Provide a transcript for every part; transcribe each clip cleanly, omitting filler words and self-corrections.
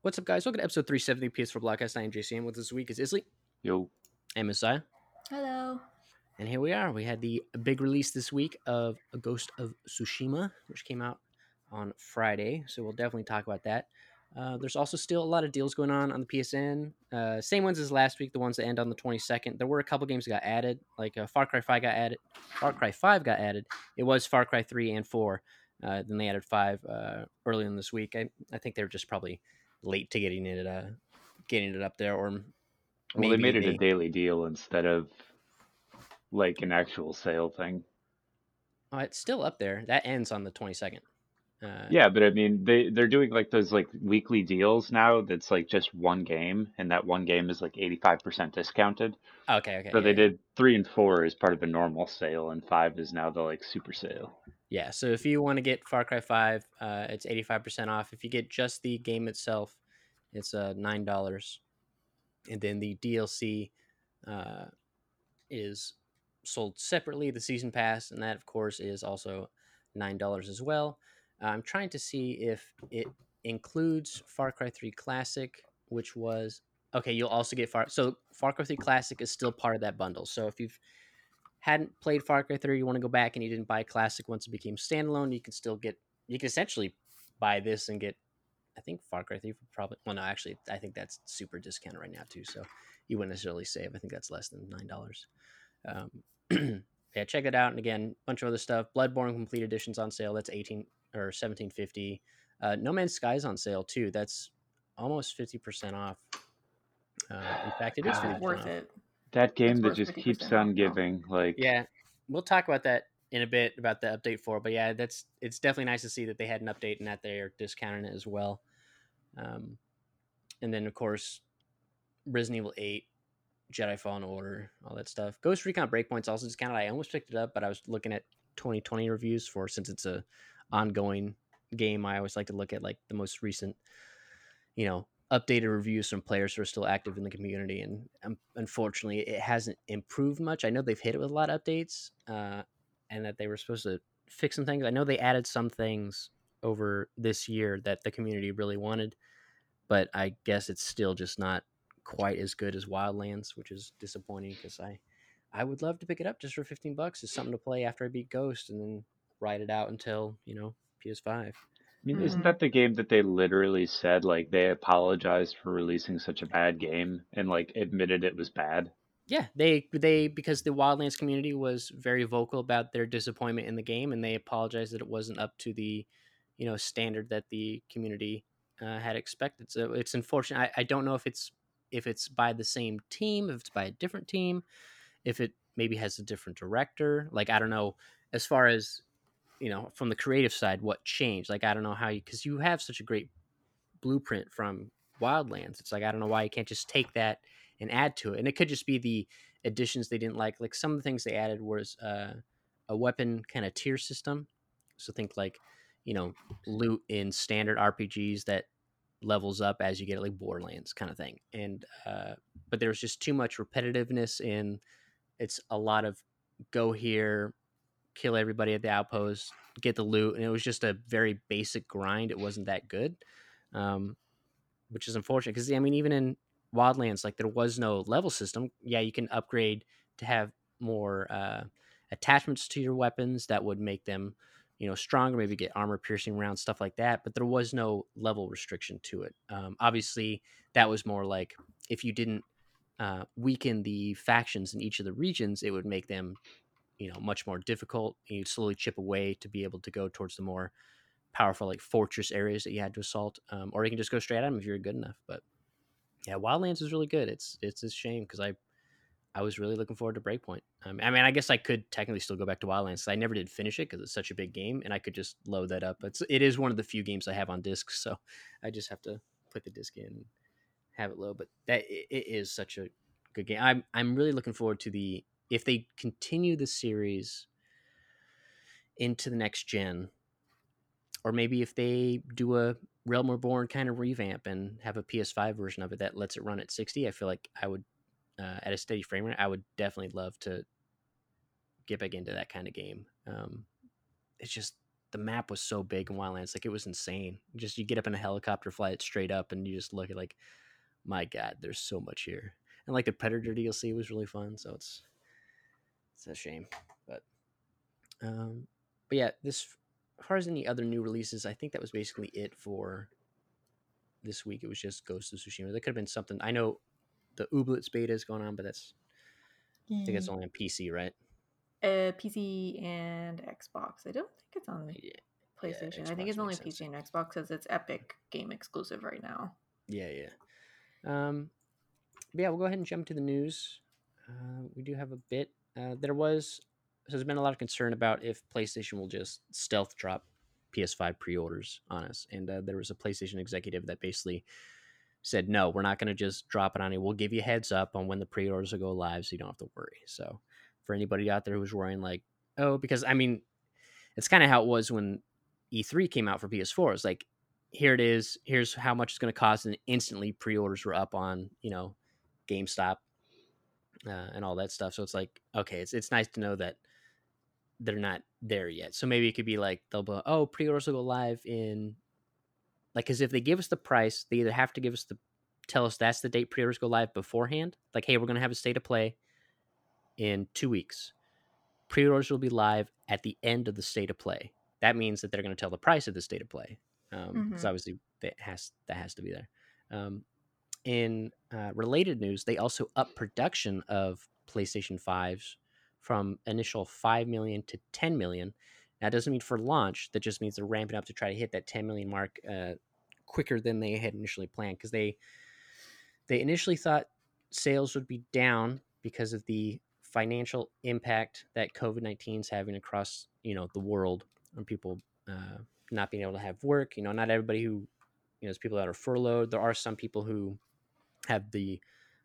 What's up, guys? Welcome to episode 370 PS4 Blockcast. I am JCM. With us this week is Isley Yo, and Messiah. Hello. And here we are. We had the big release this week of A Ghost of Tsushima, which came out on Friday. So we'll definitely talk about that. There's also still a lot of deals going on the PSN. Same ones as last week, the ones that end on the 22nd. There were a couple games that got added, like Far Cry 5 got added. Far Cry 5 got added. It was Far Cry 3 and 4. Then they added 5 early in this week. I think they were just probably late to getting it up there, or well, they maybe made it a they. daily deal instead of like an actual sale thing. Oh, it's still up there. That ends on the 22nd. Yeah, but I mean, they're doing like those like weekly deals now. That's like just one game, and that one game is like 85% discounted. Okay, So yeah, they yeah, did 3 and 4 as part of a normal sale, and 5 is now the like super sale. yeah. So if you want to get Far Cry 5, it's 85% off. If you get just the game itself, it's $9, and then the DLC uh, is sold separately. The season pass, and that of course is also $9 as well. I'm trying to see if it includes Far Cry 3 Classic, which was okay. You'll also get Far Cry 3 Classic is still part of that bundle. So if you've hadn't played Far Cry 3, you want to go back and you didn't buy Classic once it became standalone, you can essentially buy this and get, I think Far Cry 3 for probably, well, no, actually, I think that's super discounted right now too. So you wouldn't necessarily save. I think that's less than $9. Um, yeah, check it out. And again, a bunch of other stuff. Bloodborne Complete Edition's on sale. That's 18 or 1750. No Man's Sky's on sale too. That's almost 50% off. In fact, it is God, 50% Worth off. it. that game It's that worth just 50% keeps off on now. giving. Like, Yeah, we'll talk about that in a bit about the update for. But yeah, it's definitely nice to see that they had an update and that they are discounting it as well. Um, and then of course, Resident Evil 8, Jedi Fallen Order, all that stuff. Ghost Recon Breakpoint's also discounted. I almost picked it up, but I was looking at 2020 reviews for, since it's a ongoing game. I always like to look at like the most recent, updated reviews from players who are still active in the community. And unfortunately, it hasn't improved much. I know they've hit it with a lot of updates, and that they were supposed to fix some things. I know they added some things over this year that the community really wanted, but I guess it's still just not quite as good as Wildlands, which is disappointing because I would love to pick it up just for $15. It's something to play after I beat Ghost and then ride it out until PS5. I mean, isn't Mm-hmm. that the game that they literally said like they apologized for releasing such a bad game and like admitted it was bad? Yeah, they because the Wildlands community was very vocal about their disappointment in the game, and they apologized that it wasn't up to the standard that the community had expected. So it's unfortunate. I don't know if it's by the same team, if it's by a different team, if it maybe has a different director. Like I don't know, as far as from the creative side, what changed. Like I don't know how you, because you have such a great blueprint from Wildlands. It's like I don't know why you can't just take that and add to it. And it could just be the additions they didn't like. Like some of the things they added was a weapon kind of tier system. So think like loot in standard RPGs that levels up as you get like Borderlands kind of thing. And but there was just too much repetitiveness in. It's a lot of go here, kill everybody at the outpost, get the loot, and it was just a very basic grind. It wasn't that good, um, which is unfortunate because I mean, even in Wildlands, like there was no level system. Yeah, you can upgrade to have more attachments to your weapons that would make them, stronger. Maybe get armor piercing rounds, stuff like that. But there was no level restriction to it. Obviously, that was more like if you didn't weaken the factions in each of the regions, it would make them much more difficult. You slowly chip away to be able to go towards the more powerful like fortress areas that you had to assault, or you can just go straight at them if you're good enough. But yeah, Wildlands is really good. It's a shame because I was really looking forward to Breakpoint. I mean, I guess I could technically still go back to Wildlands. I never did finish it because it's such a big game, and I could just load that up. It is one of the few games I have on disc, so I just have to put the disc in and have it load. But it is such a good game. I'm really looking forward to the if they continue the series into the next gen, or maybe if they do a Realm Reborn kind of revamp and have a PS5 version of it that lets it run at 60. I feel like I would, at a steady frame rate, I would definitely love to get back into that kind of game. It's just the map was so big in Wildlands, like it was insane. Just you get up in a helicopter, fly it straight up, and you just look at like, my God, there's so much here. And like the Predator DLC was really fun, so it's a shame, but um, but yeah, this as far as any other new releases, I think that was basically it for this week. It was just Ghost of Tsushima. There could have been something. I know the Ooblets beta is going on, but I think it's E- only on PC, right? PC and Xbox. I don't think it's on Yeah, yeah. PlayStation. I think Xbox it's only makes sense. PC and Xbox because it's Epic Game exclusive right now. Yeah, yeah. But yeah, we'll go ahead and jump to the news. We do have a bit. There's been a lot of concern about if PlayStation will just stealth drop PS5 pre-orders on us, and there was a PlayStation executive that basically said, "No, we're not going to just drop it on you. We'll give you a heads up on when the pre-orders will go live, so you don't have to worry." So, for anybody out there who's worrying, like, oh, because I mean, it's kind of how it was when E3 came out for PS4. It's like, here it is. Here's how much it's going to cost, and instantly pre-orders were up on GameStop and all that stuff. So it's like, okay, it's nice to know that they're not there yet. So maybe it could be like they'll be, oh, pre-orders will go live in like, because if they give us the price, they either have to give us tell us that's the date pre-orders go live beforehand. Like, hey, we're going to have a state of play in 2 weeks. Pre-orders will be live at the end of the state of play. That means that they're going to tell the price of the state of play, because Mm-hmm. obviously that has to be there. In related news, they also upped production of PlayStation 5s from initial 5 million to 10 million. That doesn't mean for launch. That just means they're ramping up to try to hit that 10 million mark quicker than they had initially planned, because they initially thought sales would be down because of the financial impact that COVID-19 is having across the world on people not being able to have work. Not everybody who there's people that are furloughed. There are some people who have the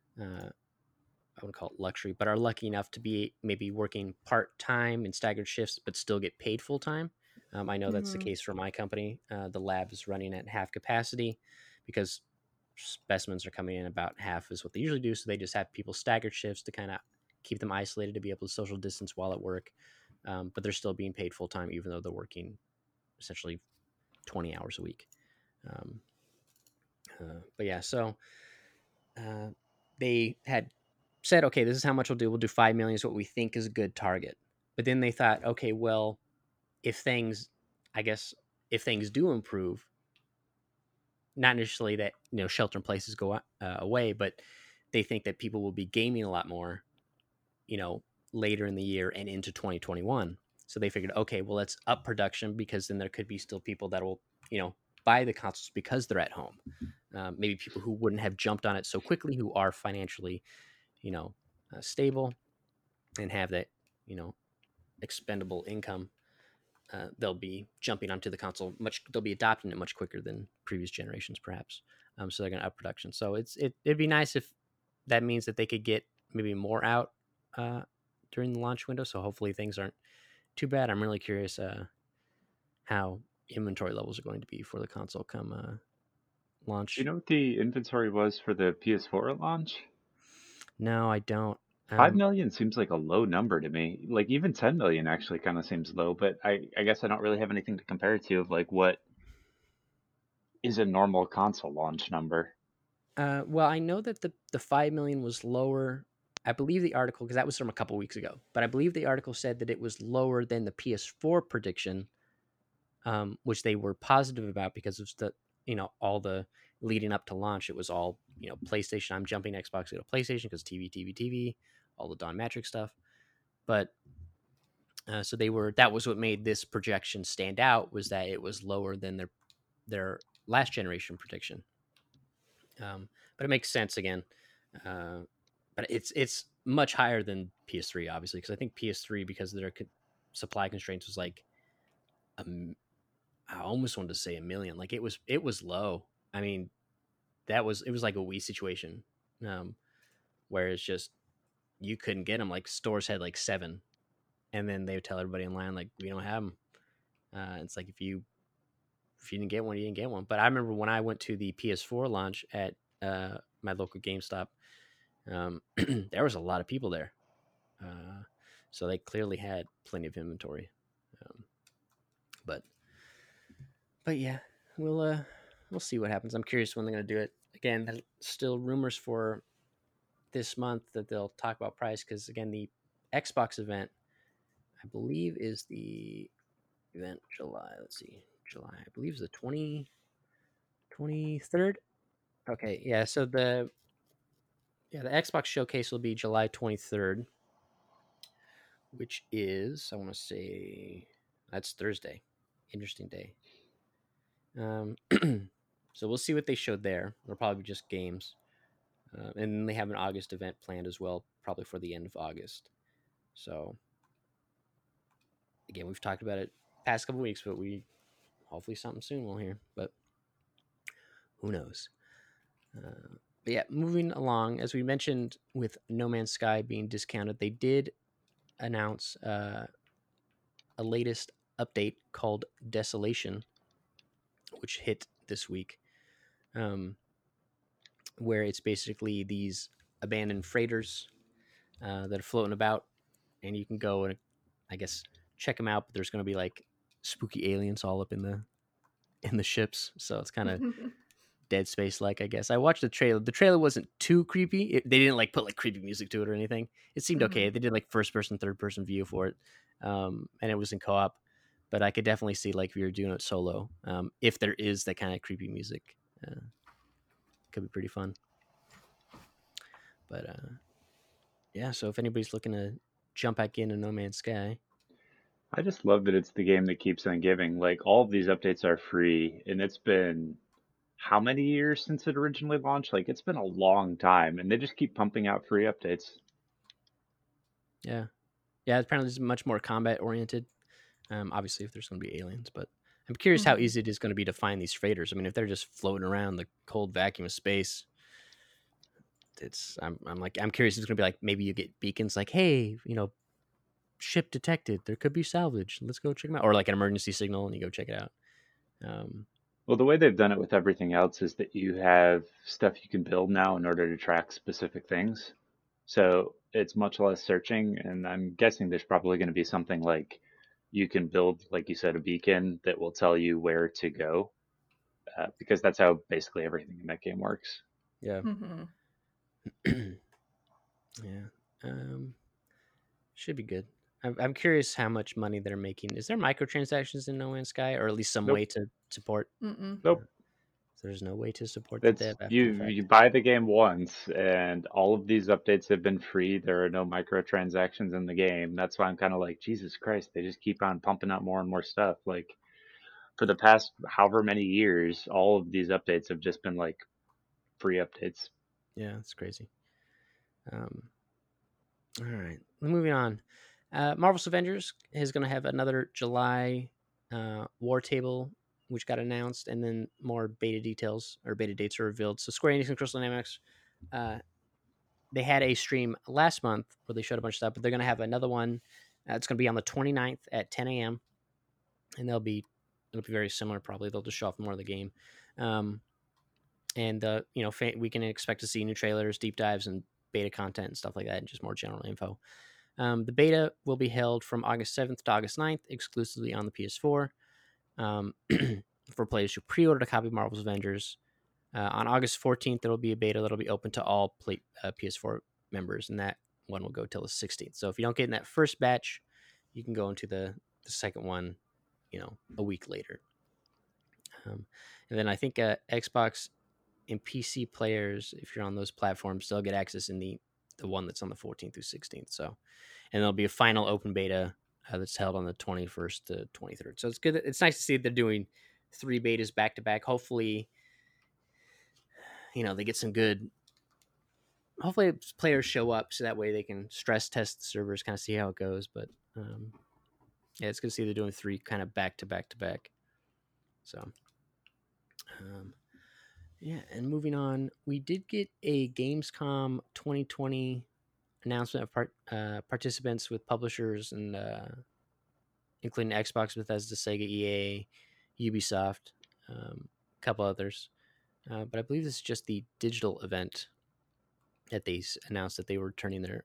I would call it luxury, but are lucky enough to be maybe working part time in staggered shifts, but still get paid full time. I know that's the Mm-hmm. case for my company. The lab is running at half capacity because specimens are coming in about half is what they usually do. So they just have people staggered shifts to kind of keep them isolated to be able to social distance while at work. But they're still being paid full time, even though they're working essentially 20 hours a week. Um, but yeah, so uh, they had said, okay, this is how much we'll do. We'll do 5 million is what we think is a good target. But then they thought, okay, well, if things, I guess, if things do improve, not initially that shelter in places go away, but they think that people will be gaming a lot more, you know, later in the year and into 2021. So they figured, okay, well, let's up production because then there could be still people that will, buy the consoles because they're at home. Maybe people who wouldn't have jumped on it so quickly, who are financially, you know, stable and have that, you know, expendable income. They'll be jumping onto the console they'll be adopting it much quicker than previous generations, perhaps. So they're going to up production. So it'd be nice if that means that they could get maybe more out uh, during the launch window. So hopefully things aren't too bad. I'm really curious how inventory levels are going to be for the console come Do you launch. know what the inventory was for the PS4 at launch? No, I don't. 5 million seems like a low number to me. Like even 10 million actually kind of seems low, but I guess I don't really have anything to compare it to of like what is a normal console launch number. Well, I know that the 5 million was lower. I believe the article, because that was from a couple weeks ago, but I believe the article said that it was lower than the PS4 prediction, which they were positive about because of the all the leading up to launch. It was all PlayStation. I'm jumping Xbox to PlayStation because TV, all the Don Matrix stuff. But so that was what made this projection stand out, was that it was lower than their last generation prediction. But it makes sense again. Uh, but it's much higher than PS3, obviously, because I think PS3, because of their supply constraints, was like I almost wanted to say a million. Like it was low. I mean, it was like a Wii situation, um, where it's just you couldn't get them. Like stores had like seven, and then they would tell everybody in line like we don't have them. It's like if you didn't get one, you didn't get one. But I remember when I went to the PS4 launch at my local GameStop, there was a lot of people there. So they clearly had plenty of inventory. Um, but but yeah, we'll see what happens. I'm curious when they're gonna do it. Again, there's still rumors for this month that they'll talk about price because again, the Xbox event I believe is the event July. Let's see, July. I believe is the 23rd. Okay, yeah. So the Xbox showcase will be July 23rd, which is I want to say that's Thursday. Interesting day. So we'll see what they showed there. It'll probably be just games. And then they have an August event planned as well, probably for the end of August. So again, we've talked about it past couple weeks, but we hopefully something soon we'll hear. But who knows? But yeah, moving along, as we mentioned with No Man's Sky being discounted, they did announce a latest update called Desolation, which hit this week, where it's basically these abandoned freighters that are floating about, and you can go and I guess check them out. But there's going to be like spooky aliens all up in the ships, so it's kind of Dead Space like, I guess. I watched the trailer. The trailer wasn't too creepy. They didn't like put like creepy music to it or anything. It seemed okay. They did like first person, third person view for it, and it was in co-op. But I could definitely see like if you're doing it solo, if there is that kind of creepy music, could be pretty fun. But yeah, so if anybody's looking to jump back into No Man's Sky, I just love that it's the game that keeps on giving. Like all of these updates are free, and it's been how many years since it originally launched? Like it's been a long time, and they just keep pumping out free updates. yeah, apparently it's much more combat oriented. Obviously, if there's going to be aliens, but I'm curious how easy it is going to be to find these freighters. I mean, if they're just floating around the cold vacuum of space, I'm curious. It's going to be like maybe you get beacons like, hey, ship detected. There could be salvage. Let's go check them out, or like an emergency signal, and you go check it out. Well, the way they've done it with everything else is that you have stuff you can build now in order to track specific things. So it's much less searching, and I'm guessing there's probably going to be something like you can build, like you said, a beacon that will tell you where to go, because that's how basically everything in that game works. Yeah. Yeah. Should be good. I'm curious how much money they're making. Is there microtransactions in No Man's Sky, or at least some Nope. way to support? Nope. There's no way to support the It's dev after you the fact. you buy the game once, and all of these updates have been free. There are no microtransactions in the game. That's why I'm kind of like, Jesus Christ, they just keep on pumping out more and more stuff. Like for the past however many years, all of these updates have just been like free updates. Yeah, it's crazy. All right, moving on. Marvel's Avengers is going to have another July war table, which got announced, and then more beta details or beta dates are revealed. So Square Enix and Crystal Dynamics, they had a stream last month where they showed a bunch of stuff, but they're going to have another one. It's going to be on the 29th at 10 a.m. and it'll be very similar. Probably they'll just show off more of the game, and we can expect to see new trailers, deep dives, and beta content and stuff like that, and just more general info. The beta will be held from August 7th to August 9th, exclusively on the PS4. For players who pre-ordered a copy of Marvel's Avengers. On August 14th, there will be a beta that'll be open to all PS4 members, and that one will go till the 16th. So if you don't get in that first batch, you can go into the second one, a week later. And then I think Xbox and PC players, if you're on those platforms, they'll get access in the one that's on the 14th through 16th. So, and there'll be a final open beta that's held on the 21st to 23rd. So it's good. It's nice to see that they're doing 3 betas back to back. Hopefully, they get some good. Hopefully, players show up so that way they can stress test the servers, kind of see how it goes. But yeah, it's good to see they're doing 3 kind of back to back to back. So, yeah, and moving on, we did get a Gamescom 2020 announcement of participants with publishers and including Xbox, Bethesda, Sega, EA, Ubisoft, a couple others. But I believe this is just the digital event that they announced that they were turning their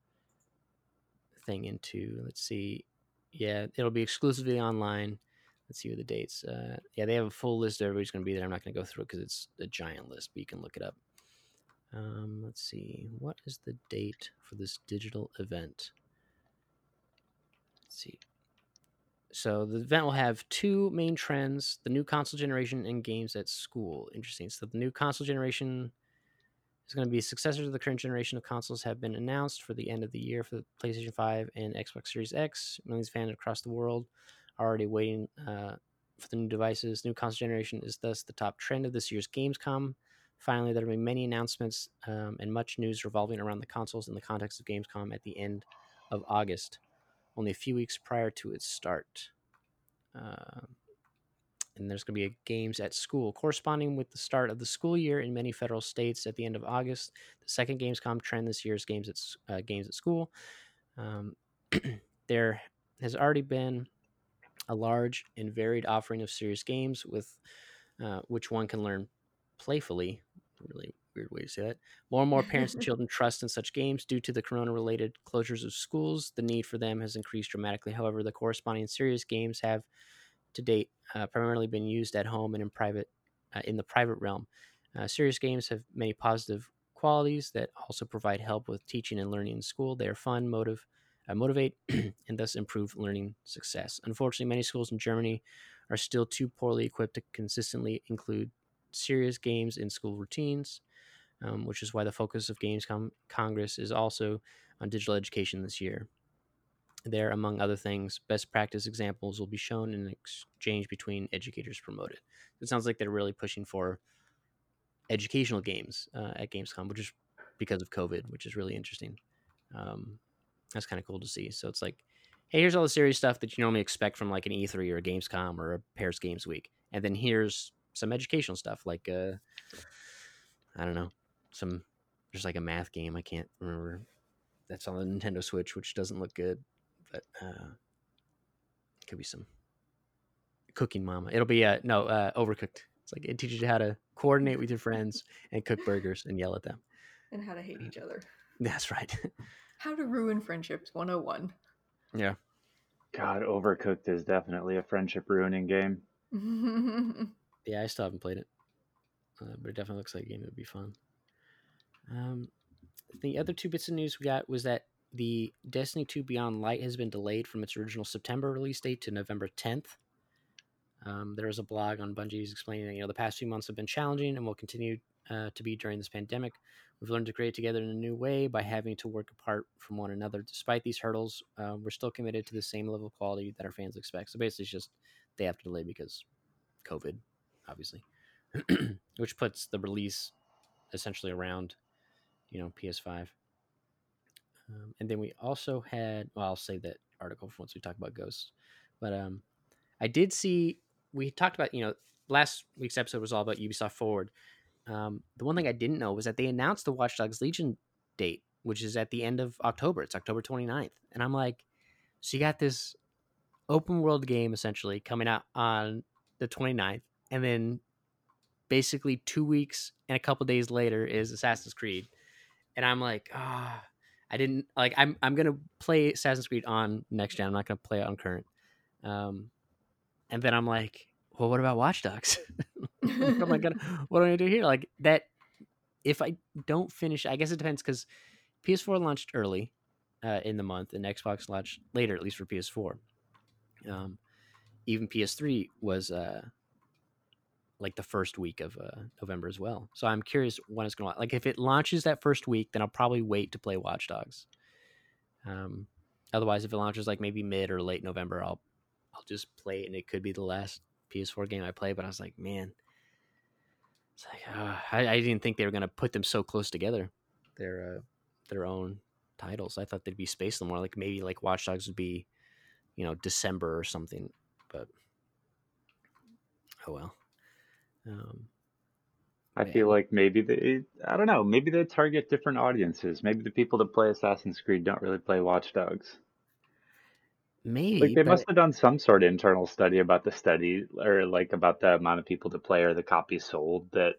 thing into. Let's see. Yeah, it'll be exclusively online. Let's see what the dates. Yeah, they have a full list of everybody's going to be there. I'm not going to go through it because it's a giant list, but you can look it up. Let's see. What is the date for this digital event? Let's see. So the event will have two main trends: the new console generation and games at school. Interesting. So the new console generation is going to be successors to the current generation of consoles have been announced for the end of the year for the PlayStation 5 and Xbox Series X. Millions of fans across the world are already waiting for the new devices. New console generation is thus the top trend of this year's Gamescom. Finally, there will be many announcements and much news revolving around the consoles in the context of Gamescom at the end of August, only a few weeks prior to its start. And there's going to be games at school corresponding with the start of the school year in many federal states at the end of August. The second Gamescom trend this year is games at school. There has already been a large and varied offering of serious games with which one can learn playfully. Really weird way to say that. More and more parents and children trust in such games due to the corona-related closures of schools. The need for them has increased dramatically. However, the corresponding serious games have to date primarily been used at home and in the private realm. Serious games have many positive qualities that also provide help with teaching and learning in school. They are fun, motivate, and thus improve learning success. Unfortunately, many schools in Germany are still too poorly equipped to consistently include serious games in school routines, which is why the focus of Gamescom Congress is also on digital education this year. There, among other things, best practice examples will be shown in an exchange between educators promoted. It sounds like they're really pushing for educational games at Gamescom, which is because of COVID, which is really interesting. That's kind of cool to see. So it's like, hey, here's all the serious stuff that you normally expect from like an E3 or a Gamescom or a Paris Games Week, and then here's some educational stuff like I don't know, there's like a math game I can't remember that's on the Nintendo Switch, which doesn't look good, but it could be some Cooking Mama. It'll be Overcooked. It's like it teaches you how to coordinate with your friends and cook burgers and yell at them. And how to hate each other. That's right. How to ruin friendships 101. Yeah. God, Overcooked is definitely a friendship ruining game. Yeah, I still haven't played it, but it definitely looks like a game that would be fun. The other two bits of news we got was that the Destiny 2 Beyond Light has been delayed from its original September release date to November 10th. There was a blog on Bungie's explaining that the past few months have been challenging and will continue to be during this pandemic. We've learned to create together in a new way by having to work apart from one another. Despite these hurdles, we're still committed to the same level of quality that our fans expect. So basically, it's just they have to delay because COVID, obviously, which puts the release essentially around PS5. And then we also had, well, I'll save that article for once we talk about Ghosts. But I did see, we talked about, last week's episode was all about Ubisoft Forward. The one thing I didn't know was that they announced the Watch Dogs Legion date, which is at the end of October. It's October 29th. And I'm like, so you got this open world game essentially coming out on the 29th. And then basically 2 weeks and a couple days later is Assassin's Creed. And I'm like, I didn't like. I'm gonna play Assassin's Creed on next gen. I'm not gonna play it on current. And then I'm like, well, what about Watch Dogs? What am I gonna do here? Like that. If I don't finish, I guess it depends because PS4 launched early in the month, and Xbox launched later, at least for PS4. Even PS3 was like the first week of November as well. So I'm curious when it's going to, like, if it launches that first week, then I'll probably wait to play Watch Dogs. Otherwise, if it launches like maybe mid or late November, I'll just play it, and it could be the last PS4 game I play. But I was like, man, it's like I didn't think they were going to put them so close together. Their own titles. I thought they'd be spaced a little more. Like maybe like Watch Dogs would be, December or something. But oh well. I feel like maybe I don't know, maybe they target different audiences. Maybe the people that play Assassin's Creed don't really play Watch Dogs. Maybe, Like they but must have done some sort of internal study about the study or like about the amount of people to play or the copies sold that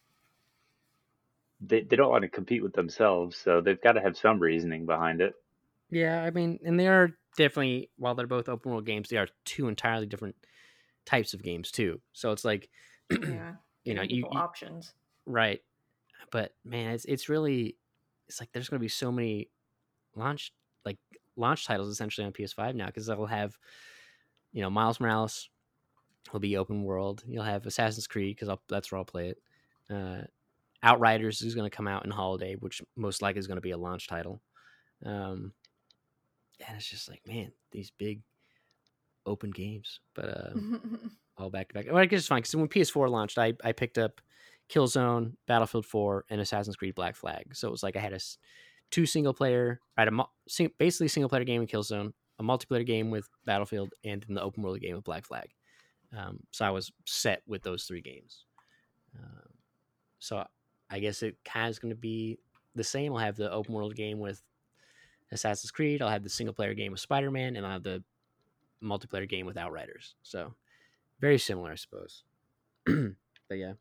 they don't want to compete with themselves, so they've got to have some reasoning behind it. yeah, I mean, and they are definitely, while they're both open world games, they are two entirely different types of games too. So it's like, Yeah, you know, giving people you options. right, but man, it's really, it's like there's going to be so many launch like launch titles essentially on PS5 now, because they'll have, you know, Miles Morales will be open world. You'll have Assassin's Creed, because that's where I'll play it. Uh, Outriders is going to come out in holiday, which most likely is going to be a launch title. And it's just like, man, these big open games, but all back to back. Well, I guess it's fine, because when PS4 launched, I picked up Killzone, Battlefield 4, and Assassin's Creed Black Flag. So it was like I had two single player, right? Basically single player game with Killzone, a multiplayer game with Battlefield, and then the open world game with Black Flag. So I was set with those three games. So I guess it kind of is going to be the same. I'll have the open world game with Assassin's Creed. I'll have the single player game with Spider-Man, and I'll have the multiplayer game with Outriders. So very similar, I suppose. But yeah,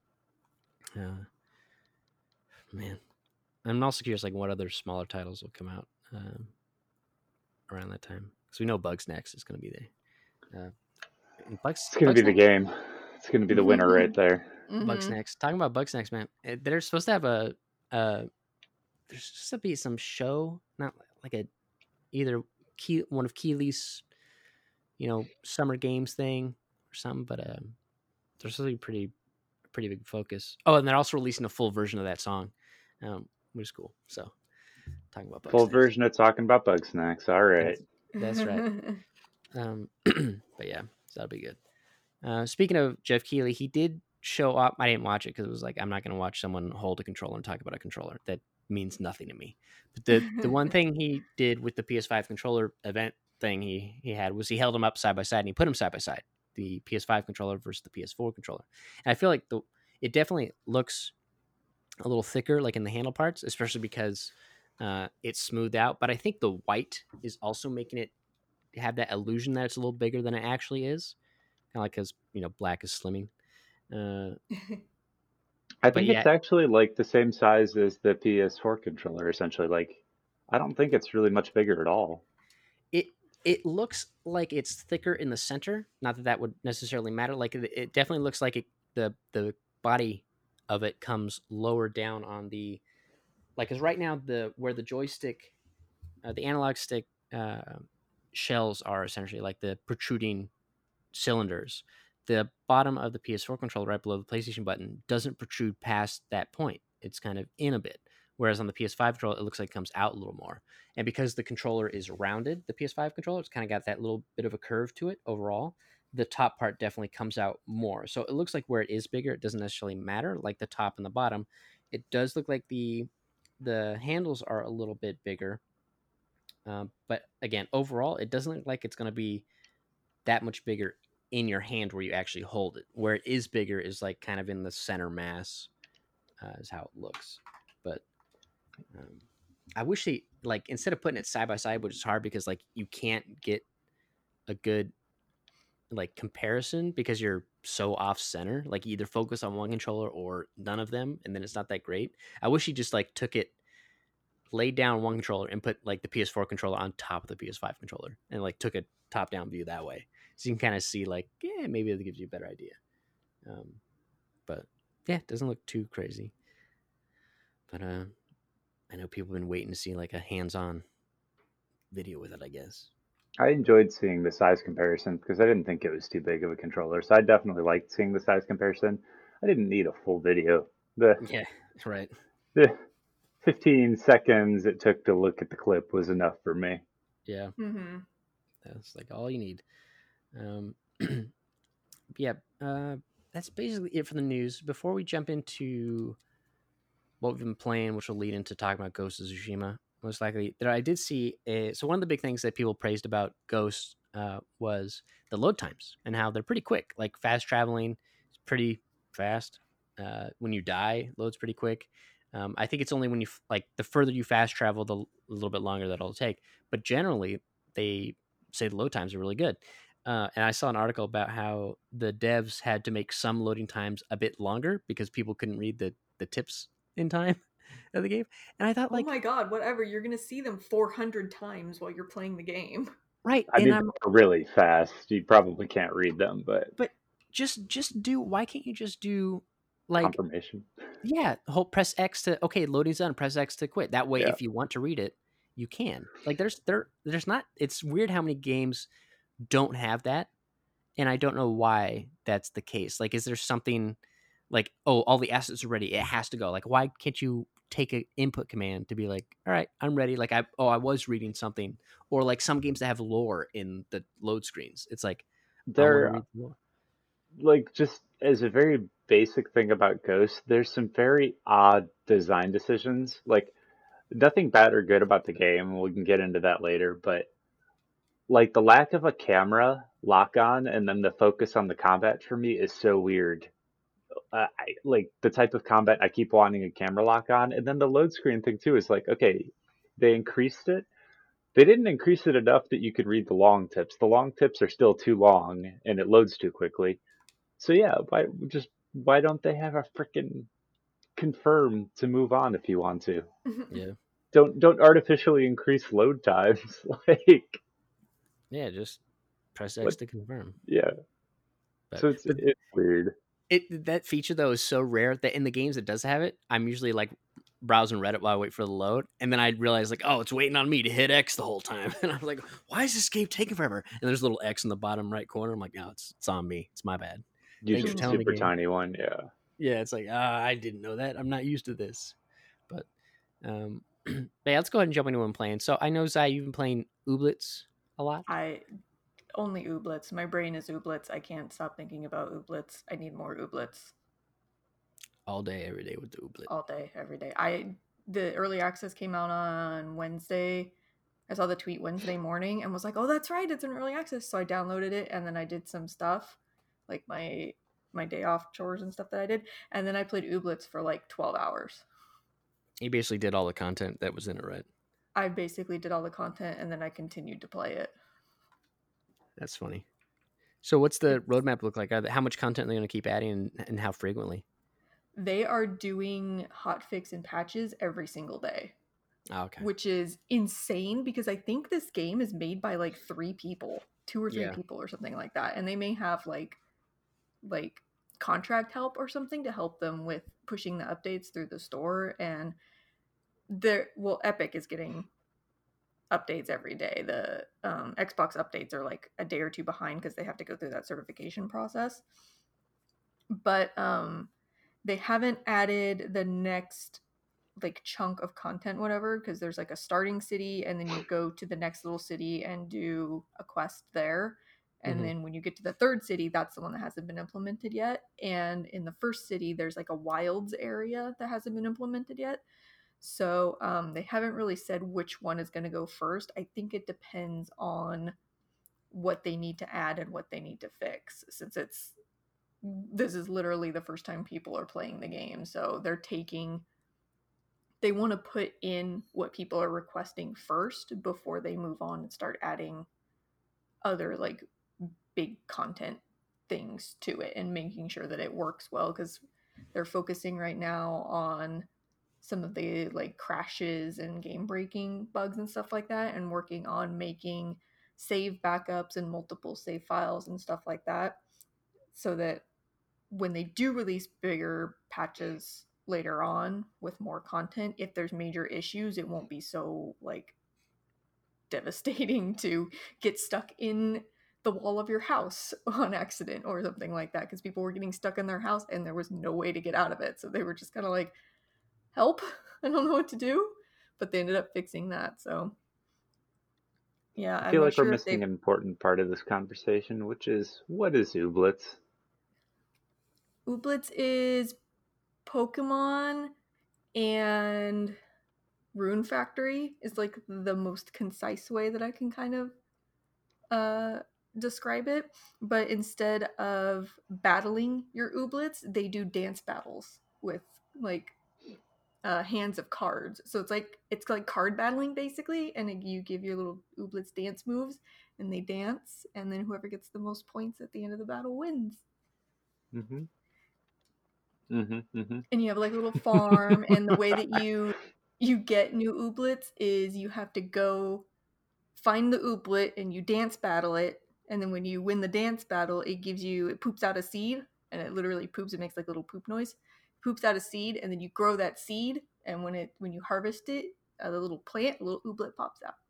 man, I'm also curious, like, what other smaller titles will come out around that time, because we know Bugsnax is going to be there. It's going to be the game. It's going to be the winner right there. Bugsnax. Talking about Bugsnax, man, they're supposed to have a there's supposed to be some show, not like a either one of Keighley's, you know, summer games thing or something, but there's really pretty big focus. Oh, and they're also releasing a full version of that song, which is cool. So talking about Full Bugsnax. version of talking about Bugsnax. All right. That's right. But yeah, so that'll be good. Speaking of Jeff Keighley, he did show up. I didn't watch it because it was like, I'm not going to watch someone hold a controller and talk about a controller. That means nothing to me. But the one thing he did with the PS5 controller event thing he had was he held them up side by side, and he put them side by side, the PS5 controller versus the PS4 controller. And I feel like it definitely looks a little thicker, like in the handle parts, especially because it's smoothed out. But I think the white is also making it have that illusion that it's a little bigger than it actually is, kind of like, because, you know, black is slimming. I But think yeah, it's actually like the same size as the PS4 controller, essentially. Like, I don't think it's really much bigger at all. it looks like it's thicker in the center. Not that that would necessarily matter. Like, it definitely looks like the body of it comes lower down on the, like, because right now where the joystick, the analog stick shells are essentially like the protruding cylinders. The bottom of the PS4 controller, right below the PlayStation button, doesn't protrude past that point. It's kind of in a bit. Whereas on the PS5 controller, it looks like it comes out a little more. And because the controller is rounded, the PS5 controller, it's kind of got that little bit of a curve to it overall. The top part definitely comes out more. So it looks like where it is bigger, it doesn't necessarily matter, like the top and the bottom. It does look like the handles are a little bit bigger. But again, overall, it doesn't look like it's going to be that much bigger in your hand where you actually hold it. Where it is bigger is like kind of in the center mass, is how it looks. But I wish they, like, instead of putting it side by side, which is hard because like you can't get a good like comparison because you're so off center. Like, you either focus on one controller or none of them, and then it's not that great. I wish he just like took it, laid down one controller, and put like the PS4 controller on top of the PS5 controller, and like took a top down view that way, so you can kind of see, like, yeah, maybe it gives you a better idea. But yeah, it doesn't look too crazy. But I know people have been waiting to see like a hands-on video with it, I guess. I enjoyed seeing the size comparison because I didn't think it was too big of a controller. So I definitely liked seeing the size comparison. I didn't need a full video. Yeah, right. The 15 seconds it took to look at the clip was enough for me. Yeah, Mm-hmm. that's like all you need. Um, yeah, that's basically it for the news. Before we jump into what we've been playing, which will lead into talking about Ghost of Tsushima, most likely, there I did see so one of the big things that people praised about Ghost was the load times and how they're pretty quick. Like, fast traveling is pretty fast. When you die, loads pretty quick. I think it's only when you like the further you fast travel, the little bit longer that it'll take. But generally, they say the load times are really good. And I saw an article about how the devs had to make some loading times a bit longer because people couldn't read the tips in time of the game. And I thought, Oh like, my god, whatever. You're going to see them 400 times while you're playing the game. right. I And mean, they're really fast. You probably can't read them, but but just do. Why can't you just do like Confirmation. yeah, press X to okay, loading's done. Press X to quit. That way, Yeah. if you want to read it, you can. Like there's not. It's weird how many games don't have that, and I don't know why that's the case. Like, is there something like, oh, all the assets are ready, it has to go? Like, why can't you take an input command to be like, all right, I'm ready? Like, I was reading something, or like some games that have lore in the load screens. It's like, I want to There, read the lore. like, just as a very basic thing about Ghost, there's some very odd design decisions. Like, nothing bad or good about the game. We can get into that later, but like the lack of a camera lock on and then the focus on the combat for me is so weird. Like the type of combat I keep wanting a camera lock on, and then the load screen thing too is like, okay, they increased it. They didn't increase it enough that you could read the long tips. The long tips are still too long, and it loads too quickly. So yeah, why don't they have a freaking confirm to move on if you want to? Yeah, Don't artificially increase load times. Like yeah, just press X what? to confirm. Yeah. But So it's weird. that feature though is so rare that in the games that does have it, I'm usually like browsing Reddit while I wait for the load, and then I realize like, oh, it's waiting on me to hit X the whole time, and I'm like, why is this game taking forever? And there's a little X in the bottom right corner. I'm like, no, it's on me. It's my bad. Thanks Usually for the telling me, super game. tiny one, yeah. Yeah, it's like I didn't know that. I'm not used to this, but but yeah, let's go ahead and jump into one playing. So I know Zai, you've been playing Ooblets a lot. I only ooblets. My brain is ooblets. I can't stop thinking about ooblets. I need more ooblets All day, every day with the Ooblet. all day, every day. The early access came out on Wednesday. I saw the tweet Wednesday morning and was like, "Oh, that's right, it's an early access." So I downloaded it and then I did some stuff, like my day off chores and stuff that I did, and then I played ooblets for like 12 hours. He basically did all the content that was in it, right? I basically did all the content and then I continued to play it. That's funny. So what's the It's roadmap look like? How much content are they going to keep adding, and how frequently? They are doing hotfix and patches every single day, Oh, okay. which is insane because I think this game is made by like 3 people, 2 or 3 Yeah. people or something like that, and they may have like contract help or something to help them with pushing the updates through the store. And Epic is getting updates every day. The Xbox updates are like a day or two behind because they have to go through that certification process. But they haven't added the next like chunk of content, whatever, because there's like a starting city and then you go to the next little city and do a quest there. And then when you get to the third city, that's the one that hasn't been implemented yet. And in the first city, there's like a wilds area that hasn't been implemented yet. So they haven't really said which one is going to go first. I think it depends on what they need to add and what they need to fix, since this is literally the first time people are playing the game. So they want to put in what people are requesting first before they move on and start adding other like big content things to it and making sure that it works well, because they're focusing right now on some of the like crashes and game breaking bugs and stuff like that, and working on making save backups and multiple save files and stuff like that, so that when they do release bigger patches later on with more content, if there's major issues, it won't be so like devastating to get stuck in the wall of your house on accident or something like that, because people were getting stuck in their house and there was no way to get out of it, so they were just kind of like, help, I don't know what to do. But they ended up fixing that. So yeah, I I'm feel not like we're sure if missing they've an important part of this conversation, which is what is Ooblets? Ooblets is Pokemon, and Rune Factory is like the most concise way that I can kind of uh describe it. But instead of battling your ooblets, they do dance battles with like hands of cards. So it's like card battling basically, and you give your little ooblets dance moves and they dance, and then whoever gets the most points at the end of the battle wins. Mm-hmm. Mm-hmm. Mm-hmm. And you have like a little farm, and the way that you get new ooblets is you have to go find the ooblet and you dance battle it, and then when you win the dance battle, it poops out a seed, and it literally poops. It makes like a little poop noise. It poops out a seed, and then you grow that seed, and when you harvest it, the little plant, a little ooblet pops out.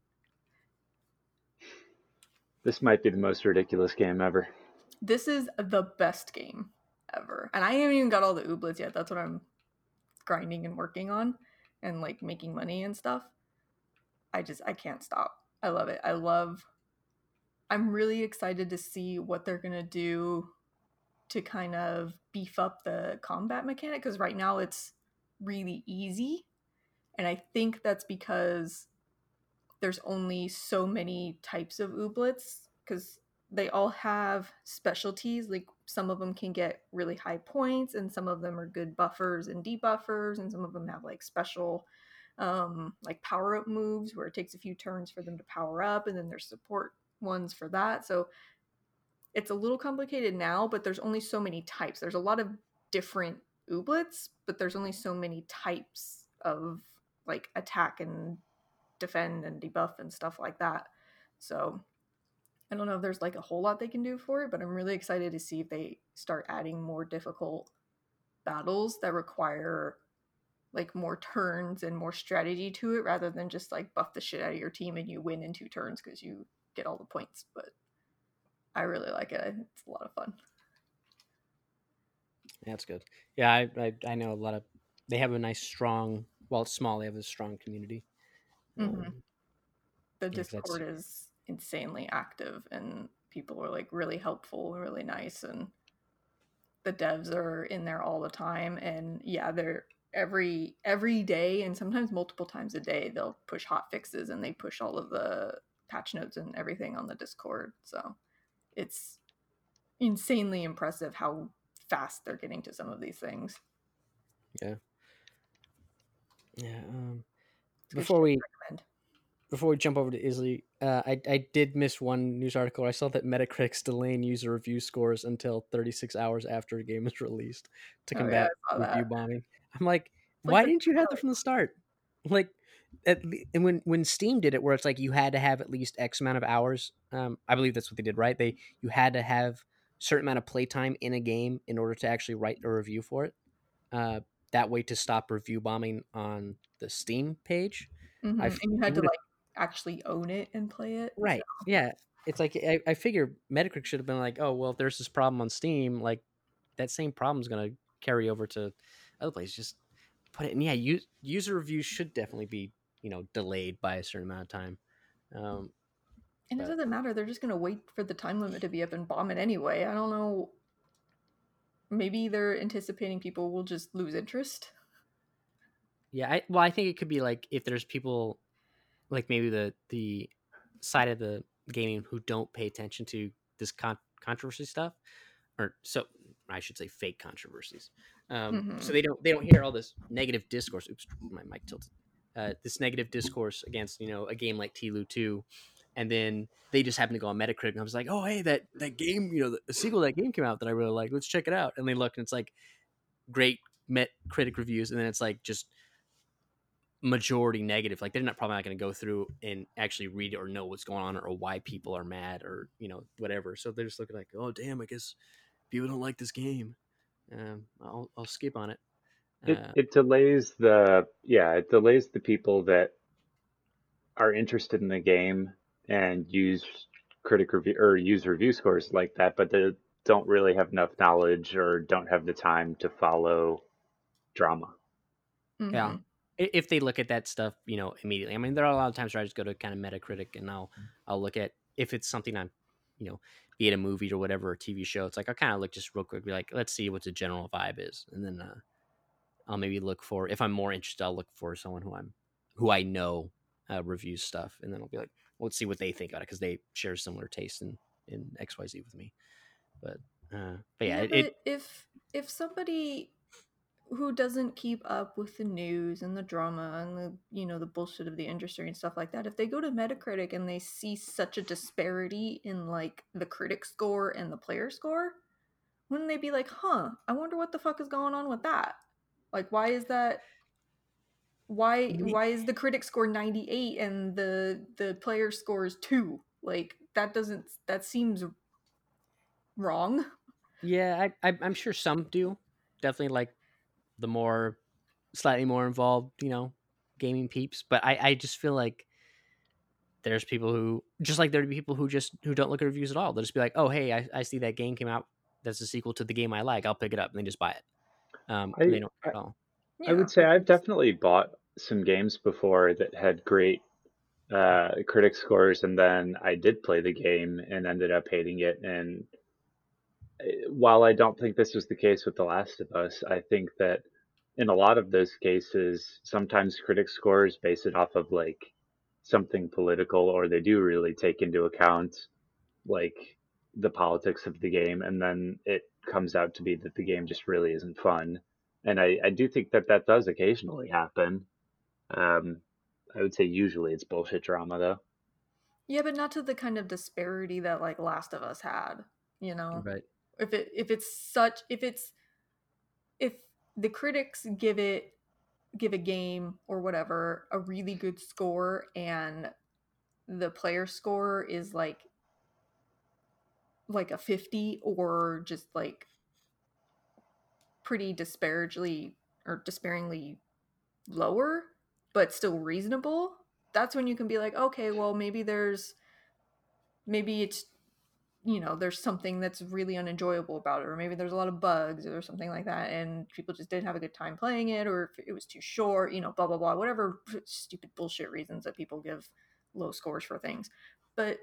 This might be the most ridiculous game ever. This is the best game ever, and I haven't even got all the ooblets yet. That's what I'm grinding and working on, and like making money and stuff. I can't stop. I love it. I'm really excited to see what they're gonna do to kind of beef up the combat mechanic, because right now it's really easy, and I think that's because there's only so many types of ooblets, because they all have specialties. Like some of them can get really high points, and some of them are good buffers and debuffers, and some of them have like special like power up moves where it takes a few turns for them to power up, and then there's support ones for that. So it's a little complicated now, but there's only so many types. There's a lot of different ooblets, but there's only so many types of like attack and defend and debuff and stuff like that. So I don't know if there's like a whole lot they can do for it, but I'm really excited to see if they start adding more difficult battles that require like more turns and more strategy to it, rather than just like buff the shit out of your team and you win in 2 turns because you get all the points. But I really like it. It's a lot of fun. Yeah, that's good. Yeah, I know a lot of. They have a nice, strong. Well, it's small. They have a strong community. Mm-hmm. The Yeah, 'cause that's Discord is insanely active, and people are like really helpful and really nice, and the devs are in there all the time. And yeah, they're every day, and sometimes multiple times a day, they'll push hot fixes, and they push all of the patch notes and everything on the Discord. So it's insanely impressive how fast they're getting to some of these things. yeah, yeah. It's good Before shit. we Recommend. before we jump over to Isley, I did miss one news article. I saw that Metacritic's delaying user review scores until 36 hours after a game is released to Oh yeah, combat I saw review that. bombing. I'm like, It's like why the didn't you have that from the start? Like, and when Steam did it, where it's like you had to have at least X amount of hours. I believe that's what they did, right? You had to have certain amount of playtime in a game in order to actually write a review for it. Uh, that way to stop review bombing on the Steam page. And you You had to would have like actually own it and play it. So right, yeah. It's like I figure Metacritic should have been like, oh well, if there's this problem on Steam, like that same problem is gonna carry over to other places. Just put it in. Yeah, user reviews should definitely be delayed by a certain amount of time. Um, and it but doesn't matter. They're just gonna wait for the time limit to be up and bomb it anyway. I don't know. Maybe they're anticipating people will just lose interest. yeah, I think it could be like if there's people like maybe the side of the gaming who don't pay attention to this controversy stuff, or so I should say fake controversies. So they don't hear all this negative discourse. Oops, my mic tilted. This negative discourse against a game like Tlu 2, and then they just happen to go on Metacritic, and I was like, oh hey, that game, the sequel to that game came out that I really like. Let's check it out. And they look, and it's like great Metacritic reviews, and then it's like just majority negative. Like they're probably not going to go through and actually read or know what's going on or why people are mad or whatever. So they're just looking like, oh damn, I guess people don't like this game. I'll skip on it. It delays the people that are interested in the game and use critic review or use review scores like that, but they don't really have enough knowledge or don't have the time to follow drama. Yeah, Mm-hmm. if they look at that stuff, immediately. I mean, there are a lot of times where I just go to kind of Metacritic and I'll look at if it's something I'm, be it a movie or whatever, or a TV show. It's like I'll kind of look just real quick, be like, let's see what the general vibe is, and then I'll maybe look for, if I'm more interested, I'll look for someone who I know reviews stuff, and then I'll be like, well, let's see what they think about it because they share similar taste in XYZ with me. But yeah, But if somebody who doesn't keep up with the news and the drama and the bullshit of the industry and stuff like that, if they go to Metacritic and they see such a disparity in like the critic score and the player score, wouldn't they be like, huh, I wonder what the fuck is going on with that? Like, why is that? Why is the critic score 98 and the player score is 2? Like that seems wrong. Yeah, I'm sure some do. Definitely like the more slightly more involved, gaming peeps. But I just feel like there's people who just like there are people who don't look at reviews at all. They'll just be like, oh hey, I see that game came out. That's a sequel to the game I like. I'll pick it up and then just buy it. And they I, don't I at all. I Yeah, would say which I've is definitely bought some games before that had great critic scores, and then I did play the game and ended up hating it. And while I don't think this was the case with The Last of Us, I think that in a lot of those cases, sometimes critic scores base it off of like something political, or they do really take into account like the politics of the game, and then it comes out to be that the game just really isn't fun. And I do think that that does occasionally happen. Um, I would say usually it's bullshit drama though. yeah, but not to the kind of disparity that like Last of Us had, you know. Right. If the critics give a game or whatever a really good score and the player score is like a 50 or just like pretty disparagingly or despairingly lower but still reasonable, that's when you can be like, okay, well maybe it's, there's something that's really unenjoyable about it, or maybe there's a lot of bugs or something like that, and people just didn't have a good time playing it, or if it was too short, blah blah blah, whatever stupid bullshit reasons that people give low scores for things. But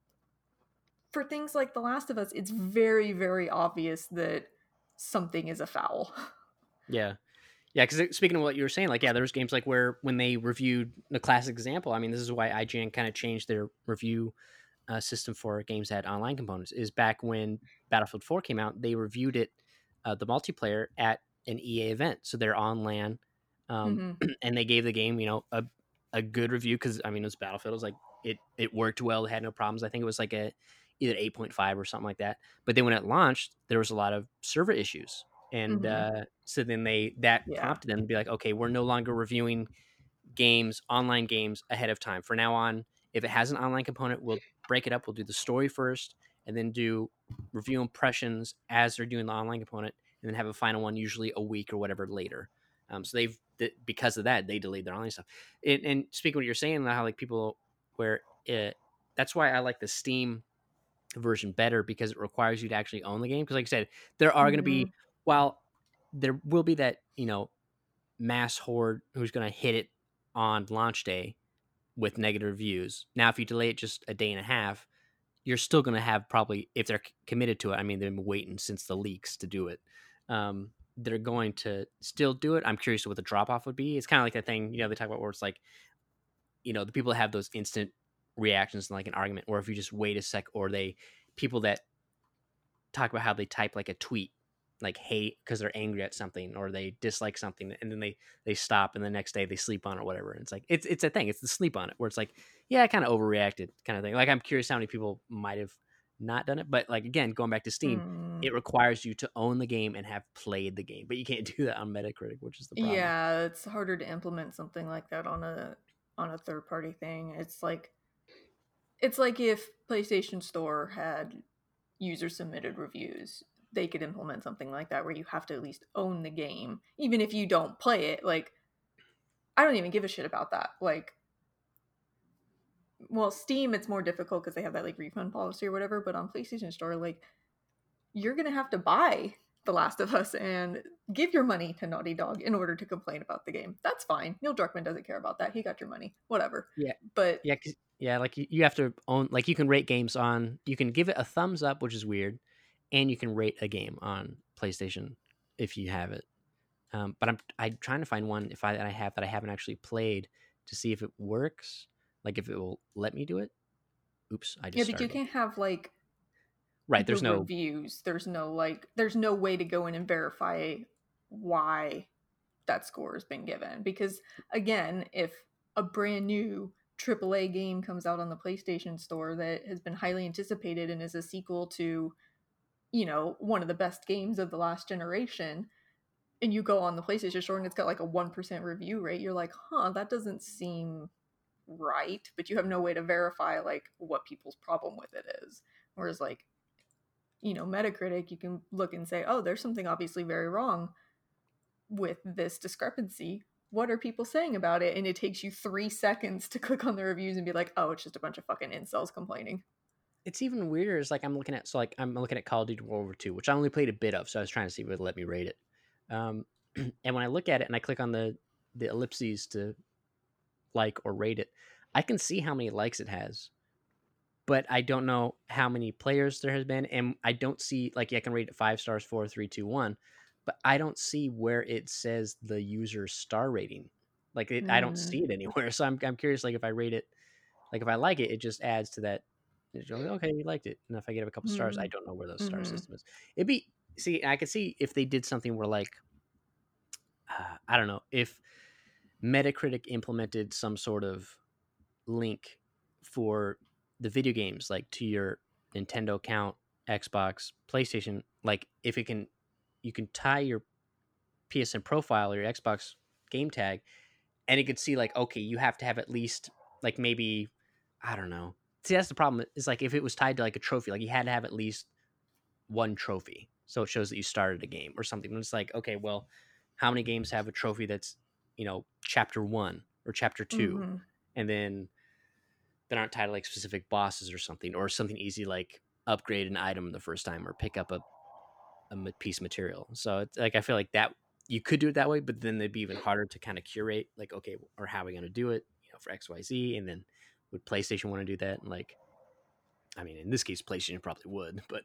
for things like The Last of Us, it's very very obvious that something is a foul. Yeah. Yeah, because speaking of what you were saying, like, yeah, there's games like where when they reviewed the classic example, I mean, this is why IGN kind of changed their review system for games that had online components. Is back when Battlefield 4 came out, they reviewed it, the multiplayer, at an EA event. So they're on LAN, Mm-hmm. and they gave the game, a good review because I mean, it was Battlefield. It was like it worked well. It had no problems. I think it was like a either 8.5 or something like that. But then when it launched, there was a lot of server issues, and Mm-hmm. so then that Yeah. prompted them to be like, okay, we're no longer reviewing games, online games, ahead of time. For now on, if it has an online component, we'll break it up. We'll do the story first, and then do review impressions as they're doing the online component, and then have a final one usually a week or whatever later. So because of that, they delayed their online stuff. And speaking of what you're saying, how like people where that's why I like the Steam version better, because it requires you to actually own the game. Because like I said, there are going to Mm-hmm. be, while there will be that mass horde who's going to hit it on launch day with negative reviews. Now, if you delay it just a day and a half, you're still going to have, probably, if they're committed to it. I mean, they've been waiting since the leaks to do it. They're going to still do it. I'm curious what the drop off would be. It's kind of like that thing they talk about where it's like, the people that have those instant reactions in like an argument, or if you just wait a sec, or people that talk about how they type like a tweet like hate because they're angry at something, or they dislike something, and then they stop, and the next day they sleep on it or whatever. And it's like it's a thing, it's the sleep on it, where it's like, yeah, I kind of overreacted kind of thing. Like, I'm curious how many people might have not done it. But like, again, going back to Steam, Mm. it requires you to own the game and have played the game, but you can't do that on Metacritic, which is the problem. Yeah, it's harder to implement something like that on a third party thing. It's like if PlayStation Store had user submitted reviews, they could implement something like that where you have to at least own the game, even if you don't play it. Like, I don't even give a shit about that. Like, well, Steam, it's more difficult because they have that like refund policy or whatever. But on PlayStation Store, like, you're gonna have to buy The Last of Us and give your money to Naughty Dog in order to complain about the game. That's fine. Neil Druckmann doesn't care about that. He got your money, whatever. Yeah, But yeah, yeah. Like, you have to own. Like, you can rate games on. You can give it a thumbs up, which is weird, and you can rate a game on PlayStation if you have it. But I'm trying to find one that I have that I haven't actually played, to see if it works. Like, if it will let me do it. Oops, I yeah, just but you started. can't have like Right, the there's no. reviews. There's no way to go in and verify why that score has been given, because again, if a brand new AAA game comes out on the PlayStation Store that has been highly anticipated and is a sequel to, one of the best games of the last generation, and you go on the PlayStation Store and it's got like a 1% review rate, you're like, huh, that doesn't seem right, but you have no way to verify like what people's problem with it is. Whereas like, Metacritic, you can look and say, oh, there's something obviously very wrong with this discrepancy. What are people saying about it? And it takes you 3 seconds to click on the reviews and be like, oh, it's just a bunch of fucking incels complaining. It's even weirder. Is like I'm looking at Call of Duty World War II, which I only played a bit of, so I was trying to see if it would let me rate it. And when I look at it and I click on the ellipses to like or rate it, I can see how many likes it has, but I don't know how many players there has been, and I don't see like I can rate it 5 stars, 4, 3, 2, 1, but I don't see where it says the user star rating. Like I don't see it anywhere. So I'm curious. Like if I rate it, like if I like it, it just adds to that. Okay, you liked it, and if I give it a couple stars, I don't know where those star system is. It'd be I could see if they did something where like I don't know if Metacritic implemented some sort of link for the video games, like to your Nintendo account, Xbox, PlayStation. Like if you can tie your PSN profile or your Xbox game tag, and it could see like, okay, you have to have at least like maybe I don't know. See, that's the problem. Is like if it was tied to like a trophy, like you had to have at least one trophy, so it shows that you started a game or something. And it's like, okay, well, how many games have a trophy that's chapter 1 or chapter 2, and then that aren't tied to like specific bosses or something easy like upgrade an item the first time or pick up a piece of material. So it's like I feel like that you could do it that way, but then it'd be even harder to kind of curate like, okay, or how are we going to do it, for XYZ, and then would PlayStation want to do that? And like, I mean, in this case, PlayStation probably would, but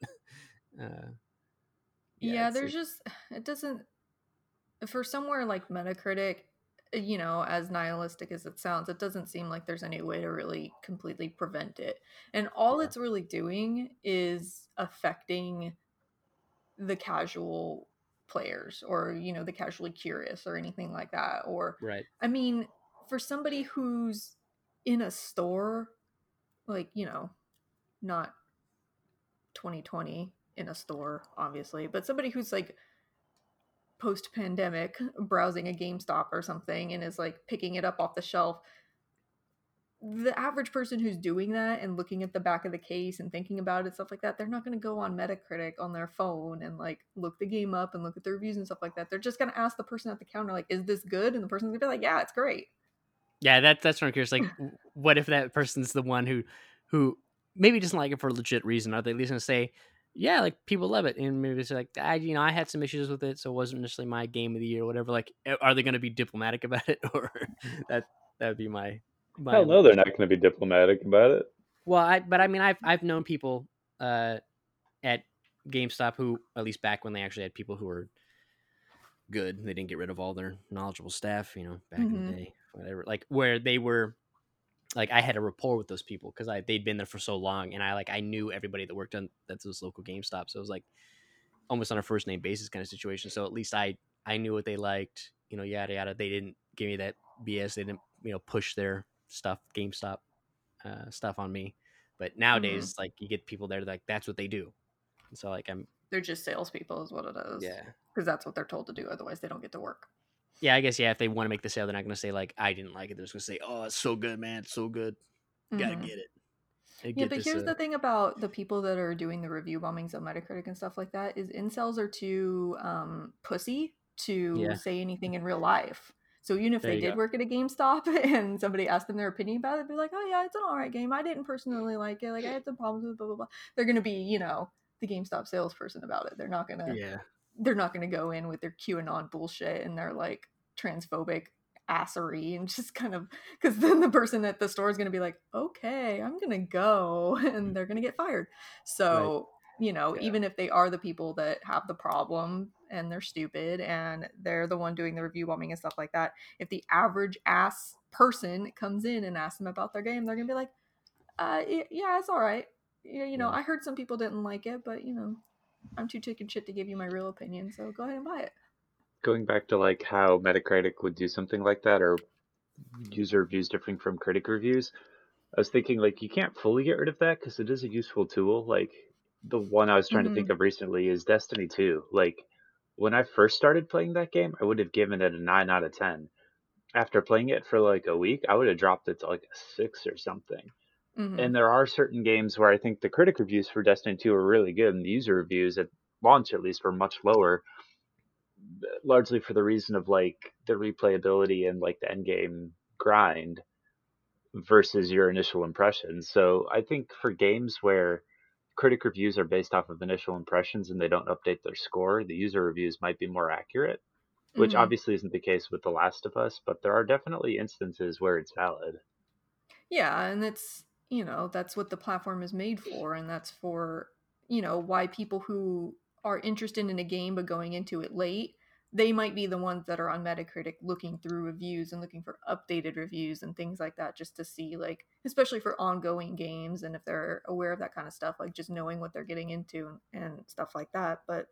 yeah, there's just it doesn't for somewhere like Metacritic, as nihilistic as it sounds, it doesn't seem like there's any way to really completely prevent it. And all it's really doing is affecting the casual players or, the casually curious or anything like that. Or, right. I mean, for somebody who's in a store, like, not 2020 in a store, obviously, but somebody who's like post pandemic browsing a GameStop or something and is like picking it up off the shelf, the average person who's doing that and looking at the back of the case and thinking about it, stuff like that, they're not going to go on Metacritic on their phone and like look the game up and look at the reviews and stuff like that. They're just going to ask the person at the counter, like, is this good? And the person's going to be like, yeah, it's great. Yeah, that's what I'm curious. Like, what if that person's the one who maybe doesn't like it for a legit reason? Are they at least going to say, yeah, like people love it, and maybe it's like, I had some issues with it, so it wasn't necessarily my game of the year or whatever. Like, are they going to be diplomatic about it, or that would be my Hell no, they're not going to be diplomatic about it. Well, I've known people at GameStop who, at least back when they actually had people who were good, they didn't get rid of all their knowledgeable staff, back in the day, whatever, like where they were like I had a rapport with those people because they'd been there for so long, and I knew everybody that worked on those local GameStop, so it was like almost on a first name basis kind of situation. So at least I knew what they liked, yada yada. They didn't give me that BS. They didn't push their stuff, GameStop stuff on me. But nowadays, like you get people there like that's what they do. And so like they're just salespeople, is what it is. Yeah, because that's what they're told to do. Otherwise, they don't get to work. Yeah, I guess if they want to make the sale, they're not going to say like I didn't like it. They're just going to say, "Oh, it's so good, man! It's so good. Gotta get it." Yeah, but here's the thing about the people that are doing the review bombings on Metacritic and stuff like that is incels are too pussy to say anything in real life. So even if they did work at a GameStop and somebody asked them their opinion about it, they'd be like, "Oh yeah, it's an alright game. I didn't personally like it. Like I had some problems with it, blah blah blah." They're gonna be, the GameStop salesperson about it. They're not gonna go in with their QAnon bullshit and their like transphobic assery and just kind of, because then the person at the store is going to be like, okay, I'm gonna go, and they're gonna get fired. So even if they are the people that have the problem and they're stupid and they're the one doing the review bombing and stuff like that, if the average ass person comes in and asks them about their game, they're gonna be like, yeah, it's all right. I heard some people didn't like it, but I'm too chicken shit to give you my real opinion, so go ahead and buy it. Going back to like how Metacritic would do something like that, or user reviews differing from critic reviews, I was thinking like you can't fully get rid of that because it is a useful tool. Like the one I was trying to think of recently is Destiny 2. Like when I first started playing that game, I would have given it a 9 out of 10. after playing it for like a week, I would have dropped it to like a 6 or something. Mm-hmm. And there are certain games where I think the critic reviews for Destiny 2 are really good, and the user reviews at launch at least were much lower, largely for the reason of like the replayability and like the end game grind versus your initial impressions. So I think for games where critic reviews are based off of initial impressions and they don't update their score, the user reviews might be more accurate, which Mm-hmm. obviously isn't the case with The Last of Us, but there are definitely instances where it's valid. Yeah, and it's, that's what the platform is made for, and that's for, why people who are interested in a game but going into it late, they might be the ones that are on Metacritic looking through reviews and looking for updated reviews and things like that, just to see, like, especially for ongoing games, and if they're aware of that kind of stuff, like just knowing what they're getting into and stuff like that. But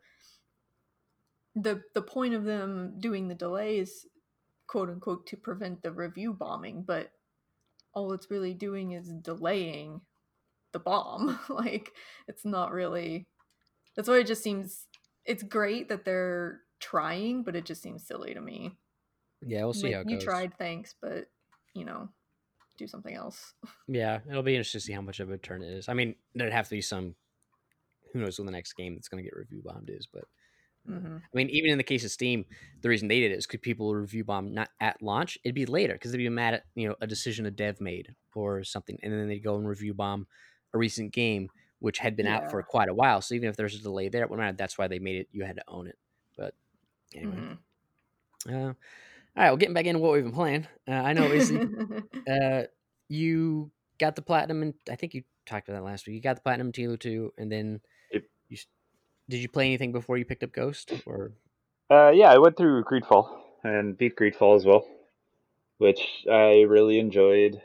the point of them doing the delay is, quote unquote, to prevent the review bombing, but all it's really doing is delaying the bomb. Like, it's not really. That's why it just seems. It's great that they're trying, but it just seems silly to me. Yeah, we'll see Like, how it you goes. tried, thanks, but you know, do something else. Yeah, it'll be interesting to see how much of a turn it is. I mean, there'd have to be some. Who knows when the next game that's going to get review bombed is? But Mm-hmm. I mean, even in the case of Steam, the reason they did it is because people review bomb not at launch. It'd be later because they'd be mad at a decision a dev made or something, and then they'd go and review bomb a recent game which had been out for Yeah. quite a while. So even if there's a delay there, it wouldn't matter. That's why they made it. You had to own it. But anyway, Mm-hmm. all right. Well, getting back into what we've been playing. I know Izzy, you got the platinum, and I think you talked about that last week. You got the platinum in Tilo 2, and then It, you did you play anything before you picked up Ghost or? yeah, I went through Greedfall and beat Greedfall as well, which I really enjoyed.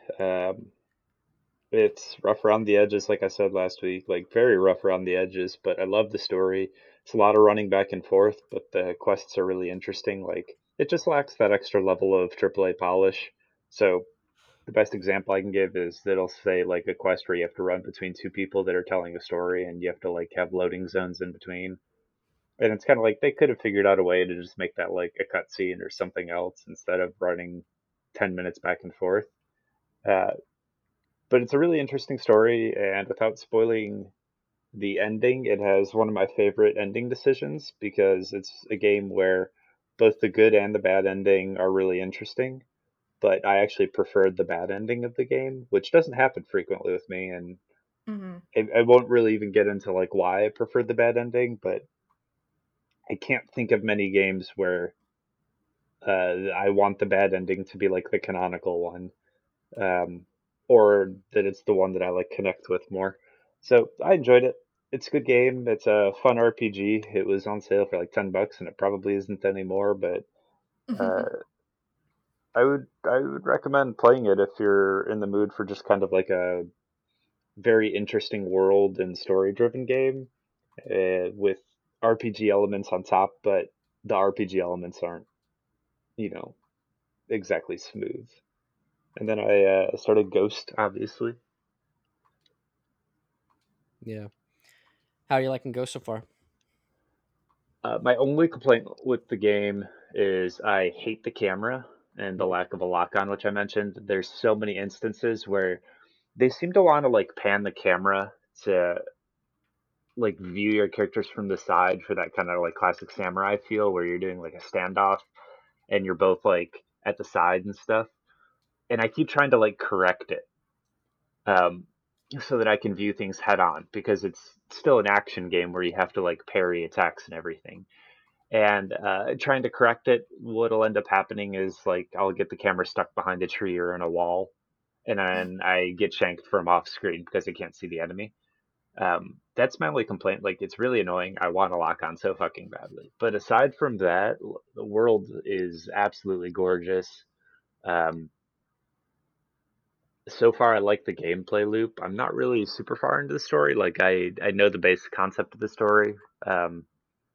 It's rough around the edges, like I said last week, like very rough around the edges, but I love the story. It's a lot of running back and forth, but the quests are really interesting. Like, it just lacks that extra level of AAA polish. So, the best example I can give is that it'll say, like, a quest where you have to run between two people that are telling a story, and you have to, like, have loading zones in between. And it's kind of like they could have figured out a way to just make that, like, a cutscene or something else instead of running 10 minutes back and forth. Uh, but it's a really interesting story, and without spoiling the ending, it has one of my favorite ending decisions because it's a game where both the good and the bad ending are really interesting. But I actually preferred the bad ending of the game, which doesn't happen frequently with me, and Mm-hmm. I won't really even get into like why I preferred the bad ending, but I can't think of many games where I want the bad ending to be like the canonical one, um, or that it's the one that I like connect with more. So I enjoyed it. It's a good game. It's a fun RPG. It was on sale for like $10, and it probably isn't anymore. But uh, I would recommend playing it if you're in the mood for just kind of like a very interesting world and story driven game with RPG elements on top, but the RPG elements aren't, you know, exactly smooth. And then I started Ghost, obviously. Yeah. How are you liking Ghost so far? My only complaint with the game is I hate the camera and the Mm. lack of a lock on, which I mentioned. There's so many instances where they seem to want to like pan the camera to like view your characters from the side for that kind of like classic samurai feel where you're doing like a standoff and you're both like at the side and stuff. And I keep trying to like correct it um, so that I can view things head on because it's still an action game where you have to like parry attacks and everything. And trying to correct it, what'll end up happening is like I'll get the camera stuck behind a tree or in a wall, and then I get shanked from off screen because I can't see the enemy. That's my only complaint. Like, it's really annoying. I want to lock on so fucking badly. But aside from that, the world is absolutely gorgeous. Um, so far, I like the gameplay loop. I'm not really super far into the story. Like, I know the basic concept of the story, um,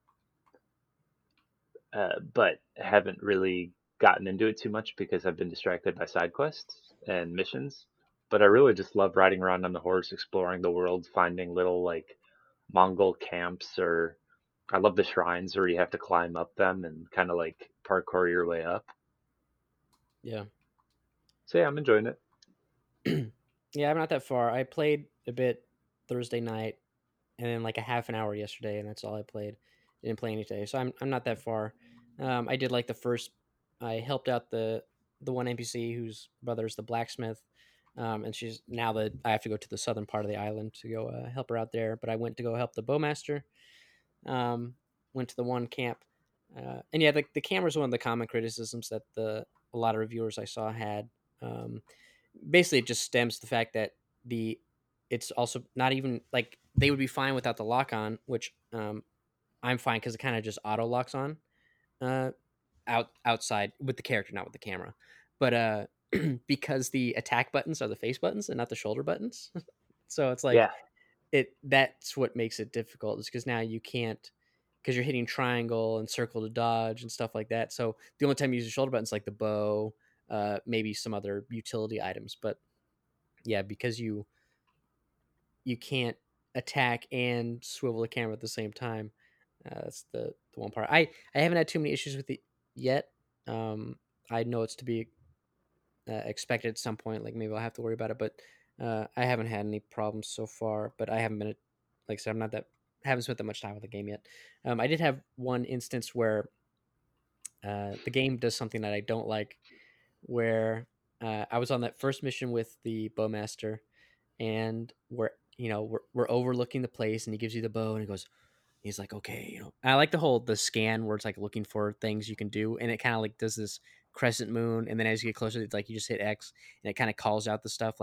but haven't really gotten into it too much because I've been distracted by side quests and missions. But I really just love riding around on the horse, exploring the world, finding little like Mongol camps, or I love the shrines where you have to climb up them and kind of like parkour your way up. Yeah. So yeah, I'm enjoying it. Yeah, I'm not that far. I played a bit Thursday night and then like a half an hour yesterday, and that's all I played. Didn't play any today, so I'm not that far. I did like the first. I helped out the one NPC whose brother is the blacksmith, and she's now that I have to go to the southern part of the island to go help her out there. But I went to go help the bowmaster. Um, went to the one camp, and yeah, the camera is one of the common criticisms that a lot of reviewers I saw had. Um, Basically, it just stems the fact that the it's also not even like they would be fine without the lock on, which I'm fine because it kind of just auto locks on uh, outside with the character, not with the camera. But because the attack buttons are the face buttons and not the shoulder buttons, so it's like Yeah. that's what makes it difficult is because now you can't because you're hitting triangle and circle to dodge and stuff like that. So the only time you use the shoulder buttons like the bow, maybe some other utility items, but yeah, because you can't attack and swivel the camera at the same time. That's the one part. I haven't had too many issues with it yet. I know it's to be expected at some point. Like maybe I'll have to worry about it, but I haven't had any problems so far. But I haven't been, like I said, I'm not that haven't spent that much time with the game yet. I did have one instance where the game does something that I don't like, where I was on that first mission with the bowmaster, and we're overlooking the place, and he gives you the bow, and he goes, he's like, okay, and I like the scan where it's like looking for things you can do, and it kind of like does this crescent moon, and then as you get closer, it's like you just hit X, and it kind of calls out the stuff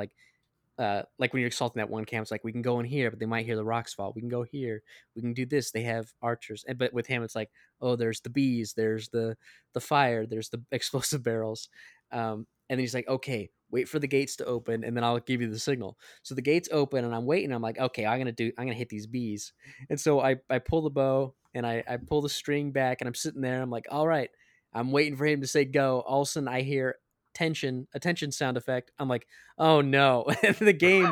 like when you're assaulting that one camp, it's like we can go in here, but they might hear the rocks fall. We can go here. We can do this. They have archers, but with him, it's like, oh, there's the bees, there's the fire, there's the explosive barrels, and then he's like, okay, wait for the gates to open, and then I'll give you the signal. So the gates open, and I'm waiting. I'm like, okay, I'm gonna hit these bees, and so I pull the bow and I pull the string back, and I'm sitting there. And I'm like, all right, I'm waiting for him to say go. All of a sudden, I hear attention sound effect. I'm like, oh no. The game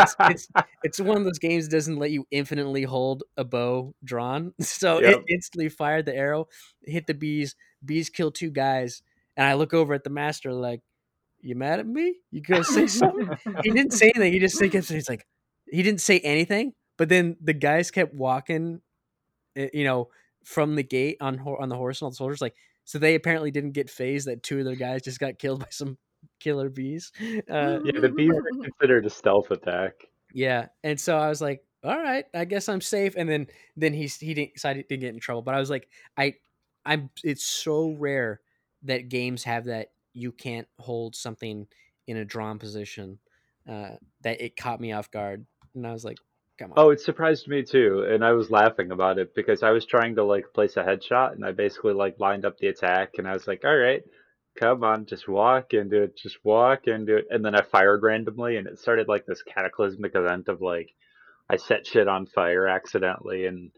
it's one of those games that doesn't let you infinitely hold a bow drawn. So it Yep. instantly fired the arrow, hit the bees killed two guys, and I look over at the master like, you mad at me? You gonna say something? He didn't say anything. He just he's like, he didn't say anything, but then the guys kept walking, you know, from the gate on the horse, and all the soldiers like, so they apparently didn't get phased that two of their guys just got killed by some killer bees. Yeah, the bees are considered a stealth attack. Yeah, and so I was like, all right, I guess I'm safe. And then he didn't decided to get in trouble. But I was like, I'm it's so rare that games have that you can't hold something in a drawn position, that it caught me off guard, and I was like, come on. Oh, it surprised me too, and I was laughing about it because I was trying to like place a headshot, and I basically like lined up the attack, and I was like, all right, come on, just walk into it, just walk into it, and then I fired randomly, and it started like this cataclysmic event of like I set shit on fire accidentally, and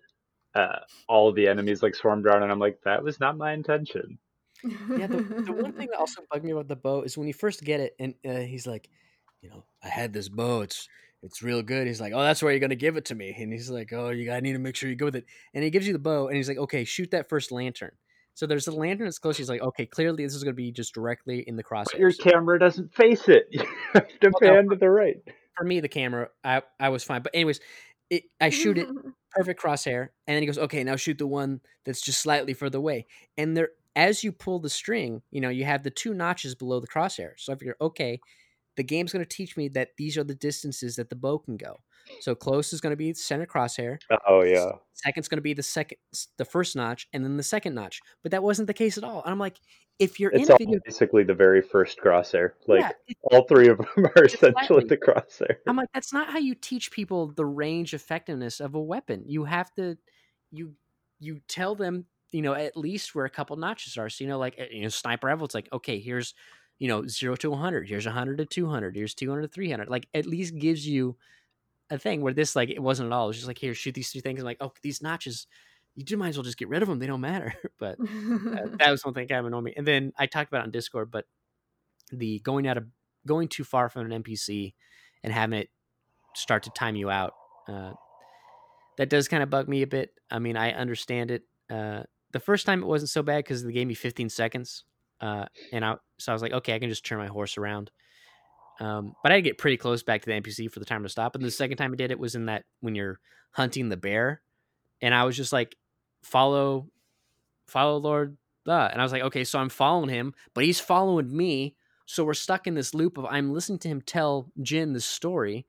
all the enemies like swarmed around, and I'm like, that was not my intention. Yeah, the one thing that also bugged me about the bow is when you first get it, and he's like, I had this bow. It's real good. He's like, oh, that's where you're gonna give it to me. And he's like, oh, you gotta need to make sure you go with it. And he gives you the bow, and he's like, okay, shoot that first lantern. So there's a lantern that's close. He's like, okay, clearly this is gonna be just directly in the But your crosshairs. camera doesn't face it. You have to Well, no, pan to the right. for me, the camera, I was fine. But anyways, I shoot it perfect crosshair, and then he goes, "Okay, now shoot the one that's just slightly further away." And there, as you pull the string, you have the two notches below the crosshair. So I figure, okay, the game's going to teach me that these are the distances that the bow can go. So close is going to be center crosshair. Oh yeah. Second's going to be the first notch, and then the second notch. But that wasn't the case at all. And I'm like, if you're in It's a all video, basically the very first crosshair. yeah, Like all three of them are just essentially slightly. the crosshair. I'm like, that's not how you teach people the range effectiveness of a weapon. You have to, you you tell them, at least where a couple notches are. So like sniper rifle, it's like, okay, here's 0 to 100, here's 100 to 200, here's 200 to 300. Like at least gives you a thing where this like it wasn't at all. It was just like, here, shoot these two things. I'm like, oh, these notches, you might as well just get rid of them. They don't matter. But that was one thing kind of annoyed me. And then I talked about it on Discord, but the going too far from an NPC and having it start to time you out. That does kind of bug me a bit. I mean, I understand it. The first time it wasn't so bad because they gave me 15 seconds. So I was like, okay, I can just turn my horse around. But I had to get pretty close back to the NPC for the timer to stop. And the second time I did it was in that when you're hunting the bear, and I was just like, follow Lord. And I was like, okay, so I'm following him, but he's following me. So we're stuck in this loop of I'm listening to him tell Jin the story.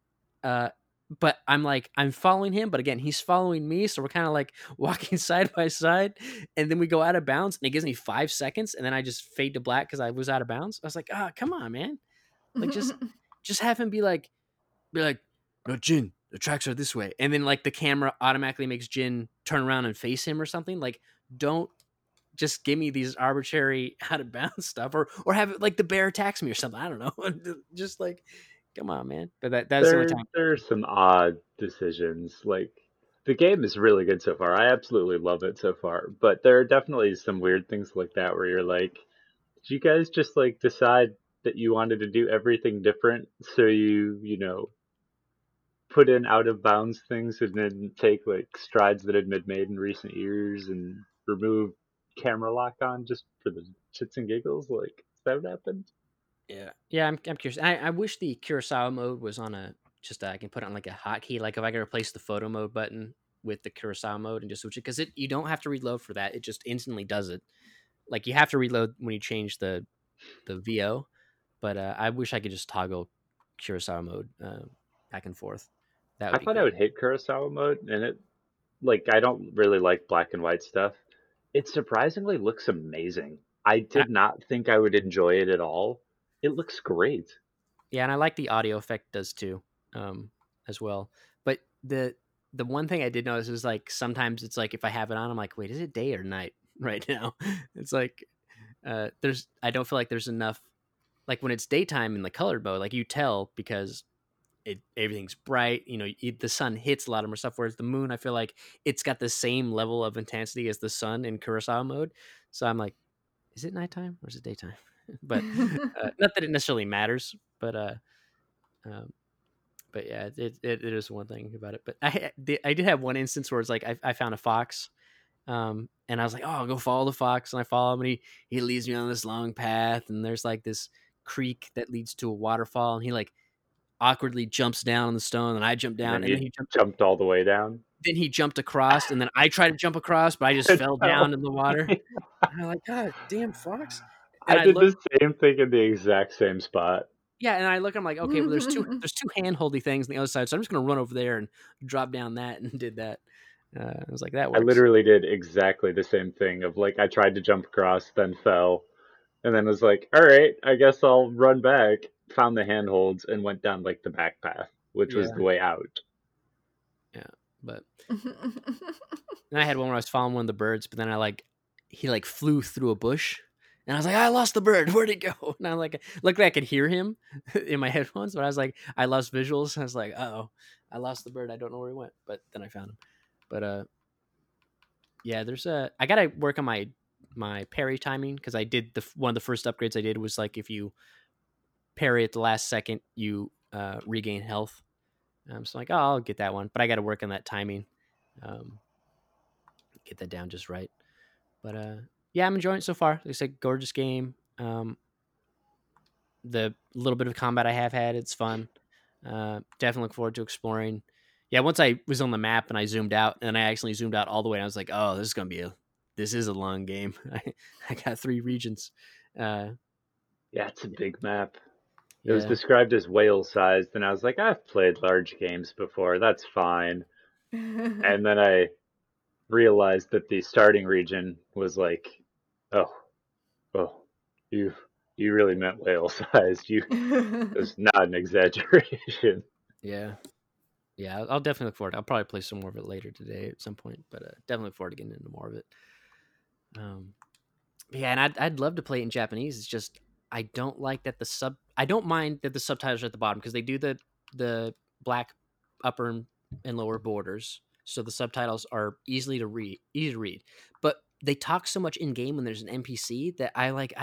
But I'm following him, but again, he's following me. So we're kind of like walking side by side. And then we go out of bounds and it gives me 5 seconds. And then I just fade to black because I was out of bounds. I was like, come on, man. Like just have him be like, no, Jin, the tracks are this way. And then like the camera automatically makes Jin turn around and face him or something. Like, don't just give me these arbitrary out of bounds stuff, or have it like the bear attacks me or something. I don't know. Just like, come on, man. But that's the only time. There are some odd decisions. Like the game is really good so far. I absolutely love it so far. But there are definitely some weird things like that where you're like, did you guys just like decide that you wanted to do everything different? So you know, put in out of bounds things and then take like strides that had been made in recent years and remove camera lock on just for the shits and giggles? Like, is that what happened? Yeah. I'm curious. I wish the Kurosawa mode was on I can put it on like a hotkey. Like if I could replace the photo mode button with the Kurosawa mode and just switch it, because you don't have to reload for that. It just instantly does it. Like you have to reload when you change the VO, but I wish I could just toggle Kurosawa mode back and forth. That I would be thought I good. would hate Kurosawa mode, and it like I don't really like black and white stuff. It surprisingly looks amazing. I And did not think I would enjoy it at all. It looks great. Yeah, and I like the audio effect does too, as well. But the one thing I did notice is like sometimes it's like if I have it on, I'm like, wait, is it day or night right now? It's like I don't feel like there's enough, like when it's daytime in the colored mode, like you tell because everything's bright, the sun hits a lot of more stuff. Whereas the moon, I feel like it's got the same level of intensity as the sun in Kurosawa mode. So I'm like, is it nighttime or is it daytime? But not that it necessarily matters, but um, but yeah, it is one thing about it. But I did have one instance where it's like I found a fox, and I was like, oh, I'll go follow the fox, and I follow him, and he leads me on this long path, and there's like this creek that leads to a waterfall, and he like awkwardly jumps down on the stone, and I jump And down, then and then you jumped all the way down. he jumped across, and then I tried to jump across, but I just fell down in the water. And I'm like, God damn fox! And I I did look, the same thing in the exact same spot. yeah, and I look, I'm like, okay, well, there's two hand-holdy things on the other side, so I'm just gonna run over there and drop down that, and did that. I was like, that I works. literally did exactly the same thing of like I tried to jump across, then fell, and then was like, all right, I guess I'll run back. Found the handholds and went down like the back path, which was Yeah, the way out. yeah. But then I had one where I was following one of the birds, but then he like flew through a bush, and I was like, I lost the bird. Where'd he go? And I like luckily I could hear him in my headphones, but I was like, I lost visuals. I was like, oh, I lost the bird. I don't know where he went, but then I found him. But yeah, I gotta work on my parry timing because I did one of the first upgrades I did was like if you parry at the last second, you regain health. So like, oh, I'll get that one, but I got to work on that timing, um, get that down just right. But yeah, I'm enjoying it so far. Like I said, gorgeous game. The little bit of combat I have had, it's fun. Definitely look forward to exploring. Yeah, once I was on the map and I zoomed out, and I actually zoomed out all the way, and I was like, oh, this is a long game. I got 3 regions. Uh, Yeah, it's a big map. It was yeah, described as whale sized, and I was like, I've played large games before, that's fine. And then I realized that the starting region was like, oh, oh, you you really meant whale sized. You it was not an exaggeration. yeah. Yeah, I'll definitely look forward. I'll probably play some more of it later today at some point, but definitely look forward to getting into more of it. Um, yeah, and I'd love to play it in Japanese. It's just I don't like that I don't mind that the subtitles are at the bottom because they do the black upper and lower borders, so the subtitles are easy to read. But they talk so much in game when there's an NPC that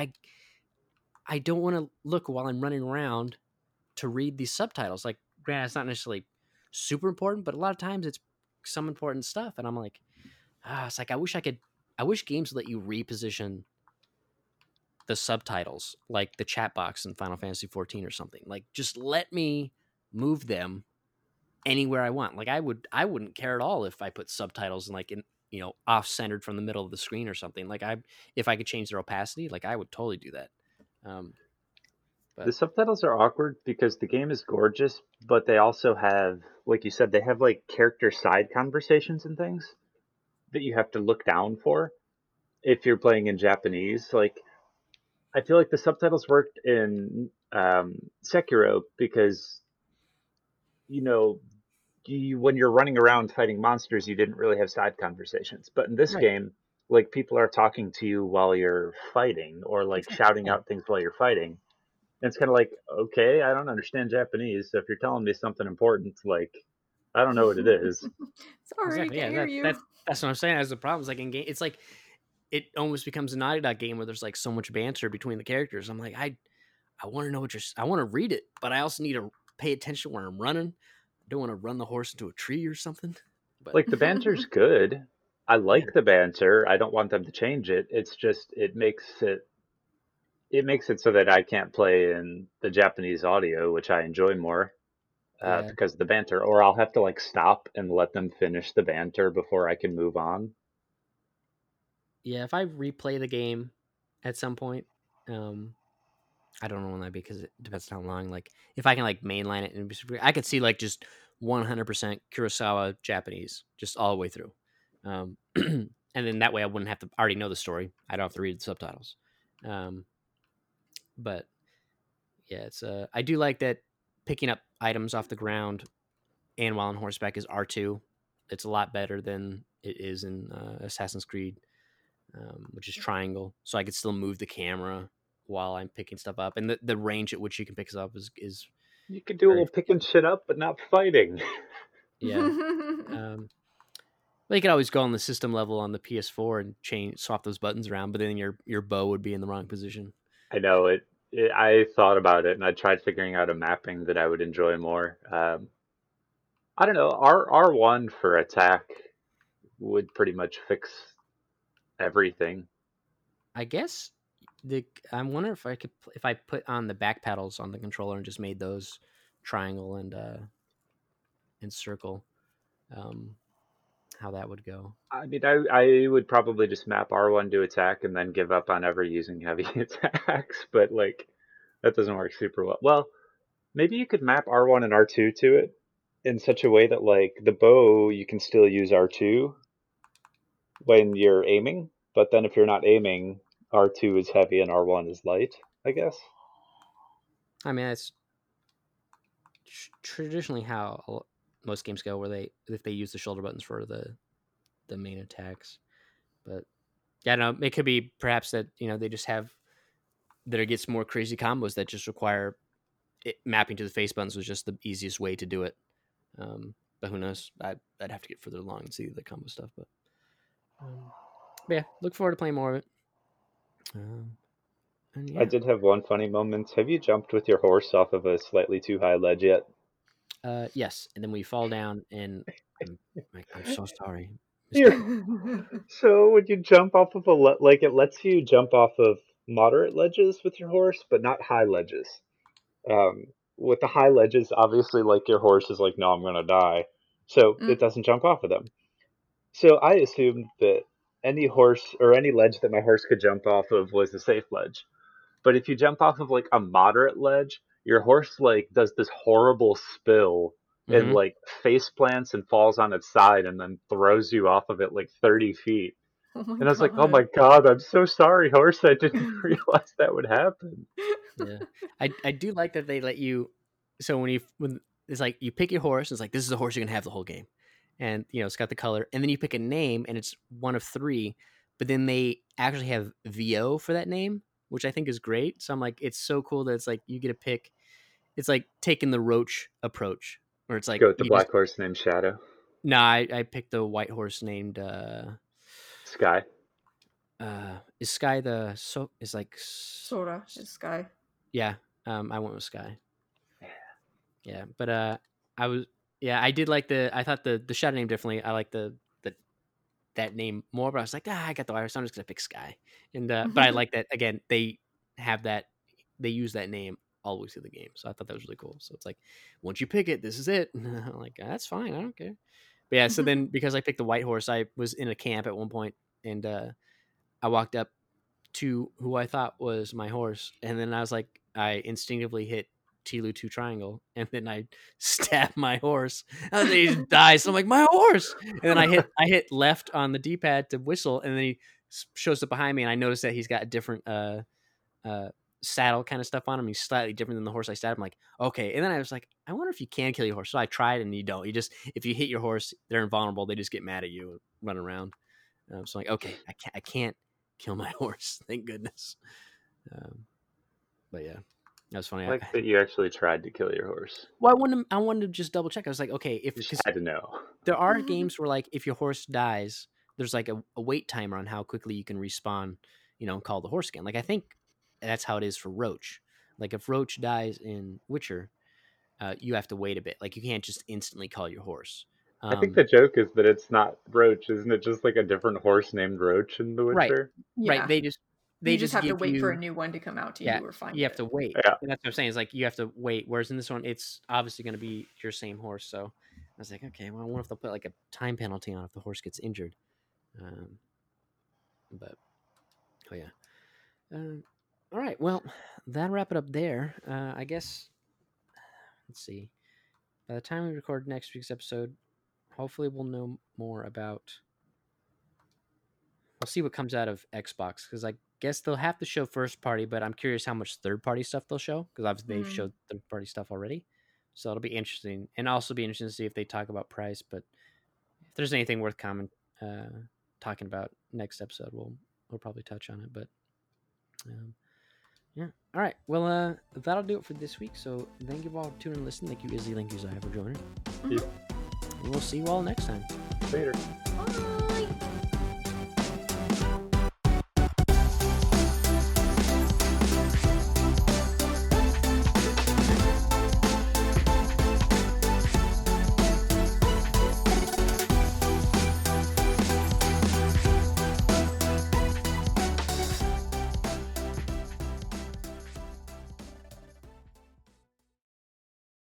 I don't want to look while I'm running around to read these subtitles. Like, granted, it's not necessarily super important, but a lot of times it's some important stuff, and I'm like, it's like I wish games would let you reposition the subtitles, like the chat box in Final Fantasy 14 or something. Like, just let me move them anywhere I want. Like, I wouldn't care at all if I put subtitles in off centered from the middle of the screen or something. Like, if I could change their opacity, like I would totally do that. The But subtitles are awkward because the game is gorgeous, but they also have, like you said, they have like character side conversations and things that you have to look down for if you're playing in Japanese. Like, I feel like the subtitles worked in Sekiro because, you know, when you're running around fighting monsters, you didn't really have side conversations. But in this right, game, like people are talking to you while you're fighting or like exactly, shouting yeah. out things while you're fighting. And it's kind of like, okay, I don't understand Japanese. So if you're telling me something important, like, I don't know what it is. Sorry, Exactly. can't Yeah, hear that you. that's what I'm saying. As the problems like in game, it's like it almost becomes a Naughty Dog game where there's like so much banter between the characters. I'm like, I want to know I want to read it, but I also need to pay attention where I'm running. I don't want to run the horse into a tree or something. But Like, the banter's good. I yeah, like the banter. I don't want them to change it. It's just, it makes it so that I can't play in the Japanese audio, which I enjoy more. yeah, Because of the banter, or I'll have to like stop and let them finish the banter before I can move on. yeah. If I replay the game at some point, um, I don't know when that be because it depends on how long. Like if I can like mainline it, and I could see like just 100% Kurosawa Japanese just all the way through, and then that way I wouldn't have to already know the story. I don't have to read the subtitles. Um, but yeah, it's I do like that picking up items off the ground and while on horseback is R2. It's a lot better than it is in Assassin's Creed, which is triangle. So I could still move the camera while I'm picking stuff up, and the range at which you can pick stuff up is You could do a very little picking shit up, but not fighting. yeah. Um, well, you could always go on the system level on the PS4 and change swap those buttons around, but then your bow would be in the wrong position. I know it. I thought about it, and I tried figuring out a mapping that I would enjoy more. I don't know. R1 for attack would pretty much fix everything. I guess I'm wondering if I could if I put on the back pedals on the controller and just made those triangle and circle, um, how that would go. I mean, I would probably just map R1 to attack and then give up on ever using heavy attacks, but like that doesn't work super well. Well, maybe you could map R1 and R2 to it in such a way that like the bow you can still use R2 when you're aiming, but then if you're not aiming, R2 is heavy and R1 is light, I guess. I mean, that's traditionally how most games go, where if they use the shoulder buttons for the main attacks. But yeah, I don't know. It could be perhaps that they just have that it gets more crazy combos that just require mapping to the face buttons was just the easiest way to do it. But who knows? I'd have to get further along and see the combo stuff. But yeah, look forward to playing more of it. And I yeah, did have one funny moment. Have you jumped with your horse off of a slightly too high ledge yet? yes. And then we fall down, and I'm so sorry, Mister. Here. So when you jump off of like it lets you jump off of moderate ledges with your horse, but not high ledges. With the high ledges, obviously, like your horse is like, no, I'm gonna die, so Mm. it doesn't jump off of them. So I assumed that any horse or any ledge that my horse could jump off of was a safe ledge. But if you jump off of like a moderate ledge, your horse like does this horrible spill and Mm-hmm. like face plants and falls on its side and then throws you off of it like 30 feet. Oh my And I was like, oh my god. God, I'm so sorry, horse. I didn't realize that would happen. Yeah, I do like that they let you. So when it's like you pick your horse, it's like this is a horse you're gonna have the whole game, and it's got the color, and then you pick a name, and it's one of three, but then they actually have VO for that name, which I think is great. So I'm like, it's so cool that it's like you get to pick. It's like taking the Roach approach, where it's like Go with the you just black horse named Shadow. no, I picked the white horse named Sky. is Sky the is like Sora is Sky. yeah, I went with Sky. Yeah, but I was I did like I thought the shadow name differently. I like the that name more, but I was like, I got the virus. I'm just gonna pick Sky, and but I like that again. have that. They use that name all the way through the game, so I thought that was really cool. So it's like, once you pick it, this is it. I'm like, that's fine, I don't care. But yeah, so then because I picked the white horse, I was in a camp at one point, and I walked up to who I thought was my horse, and then I was like, I instinctively hit Tilu 2 triangle, and then I stabbed my horse, and then he just dies. So I'm like, my horse, and then I hit left on the D-pad to whistle, and then he shows up behind me, and I noticed that he's got a different saddle kind of stuff on him. He's slightly different than the horse I stabbed. I'm like, okay, and then I was like, I wonder if you can kill your horse. So I tried, and you don't. You just, if you hit your horse, they're invulnerable. They just get mad at you and run around. So I'm like, okay, I can't kill my horse. Thank goodness. But yeah, that was funny. I like that you actually tried to kill your horse. Well, I wanted to just double check. I was like, okay, if You just had to know. there are games where like if your horse dies, there's like a wait timer on how quickly you can respawn, and call the horse again. Like I think that's how it is for Roach. Like if Roach dies in Witcher, you have to wait a bit. Like you can't just instantly call your horse. I think the joke is that it's not Roach, isn't it? Just like a different horse named Roach in The Witcher. Yeah. Right. They just have to give wait for a you- new one to come out to Yeah, you or find you have it. to wait. Yeah. And that's what I'm saying. Is like you have to wait. Whereas in this one, it's obviously going to be your same horse. So I was like, okay, well, I wonder if they'll put like a time penalty on if the horse gets injured. But oh yeah. All right. Well, that'll wrap it up there. I guess. Let's see. By the time we record next week's episode, hopefully we'll know more about. We'll see what comes out of Xbox, because I guess they'll have to show first party, but I'm curious how much third party stuff they'll show, because obviously they've showed third party stuff already. So it'll be interesting, and also be interesting to see if they talk about price. But if there's anything worth talking about next episode, we'll probably touch on it. But yeah, all right. Well, that'll do it for this week. So thank you all for tuning and listening. Thank you, Izzy. Thank you, Zaya, for joining. Yeah. And we'll see you all next time. Later. Bye.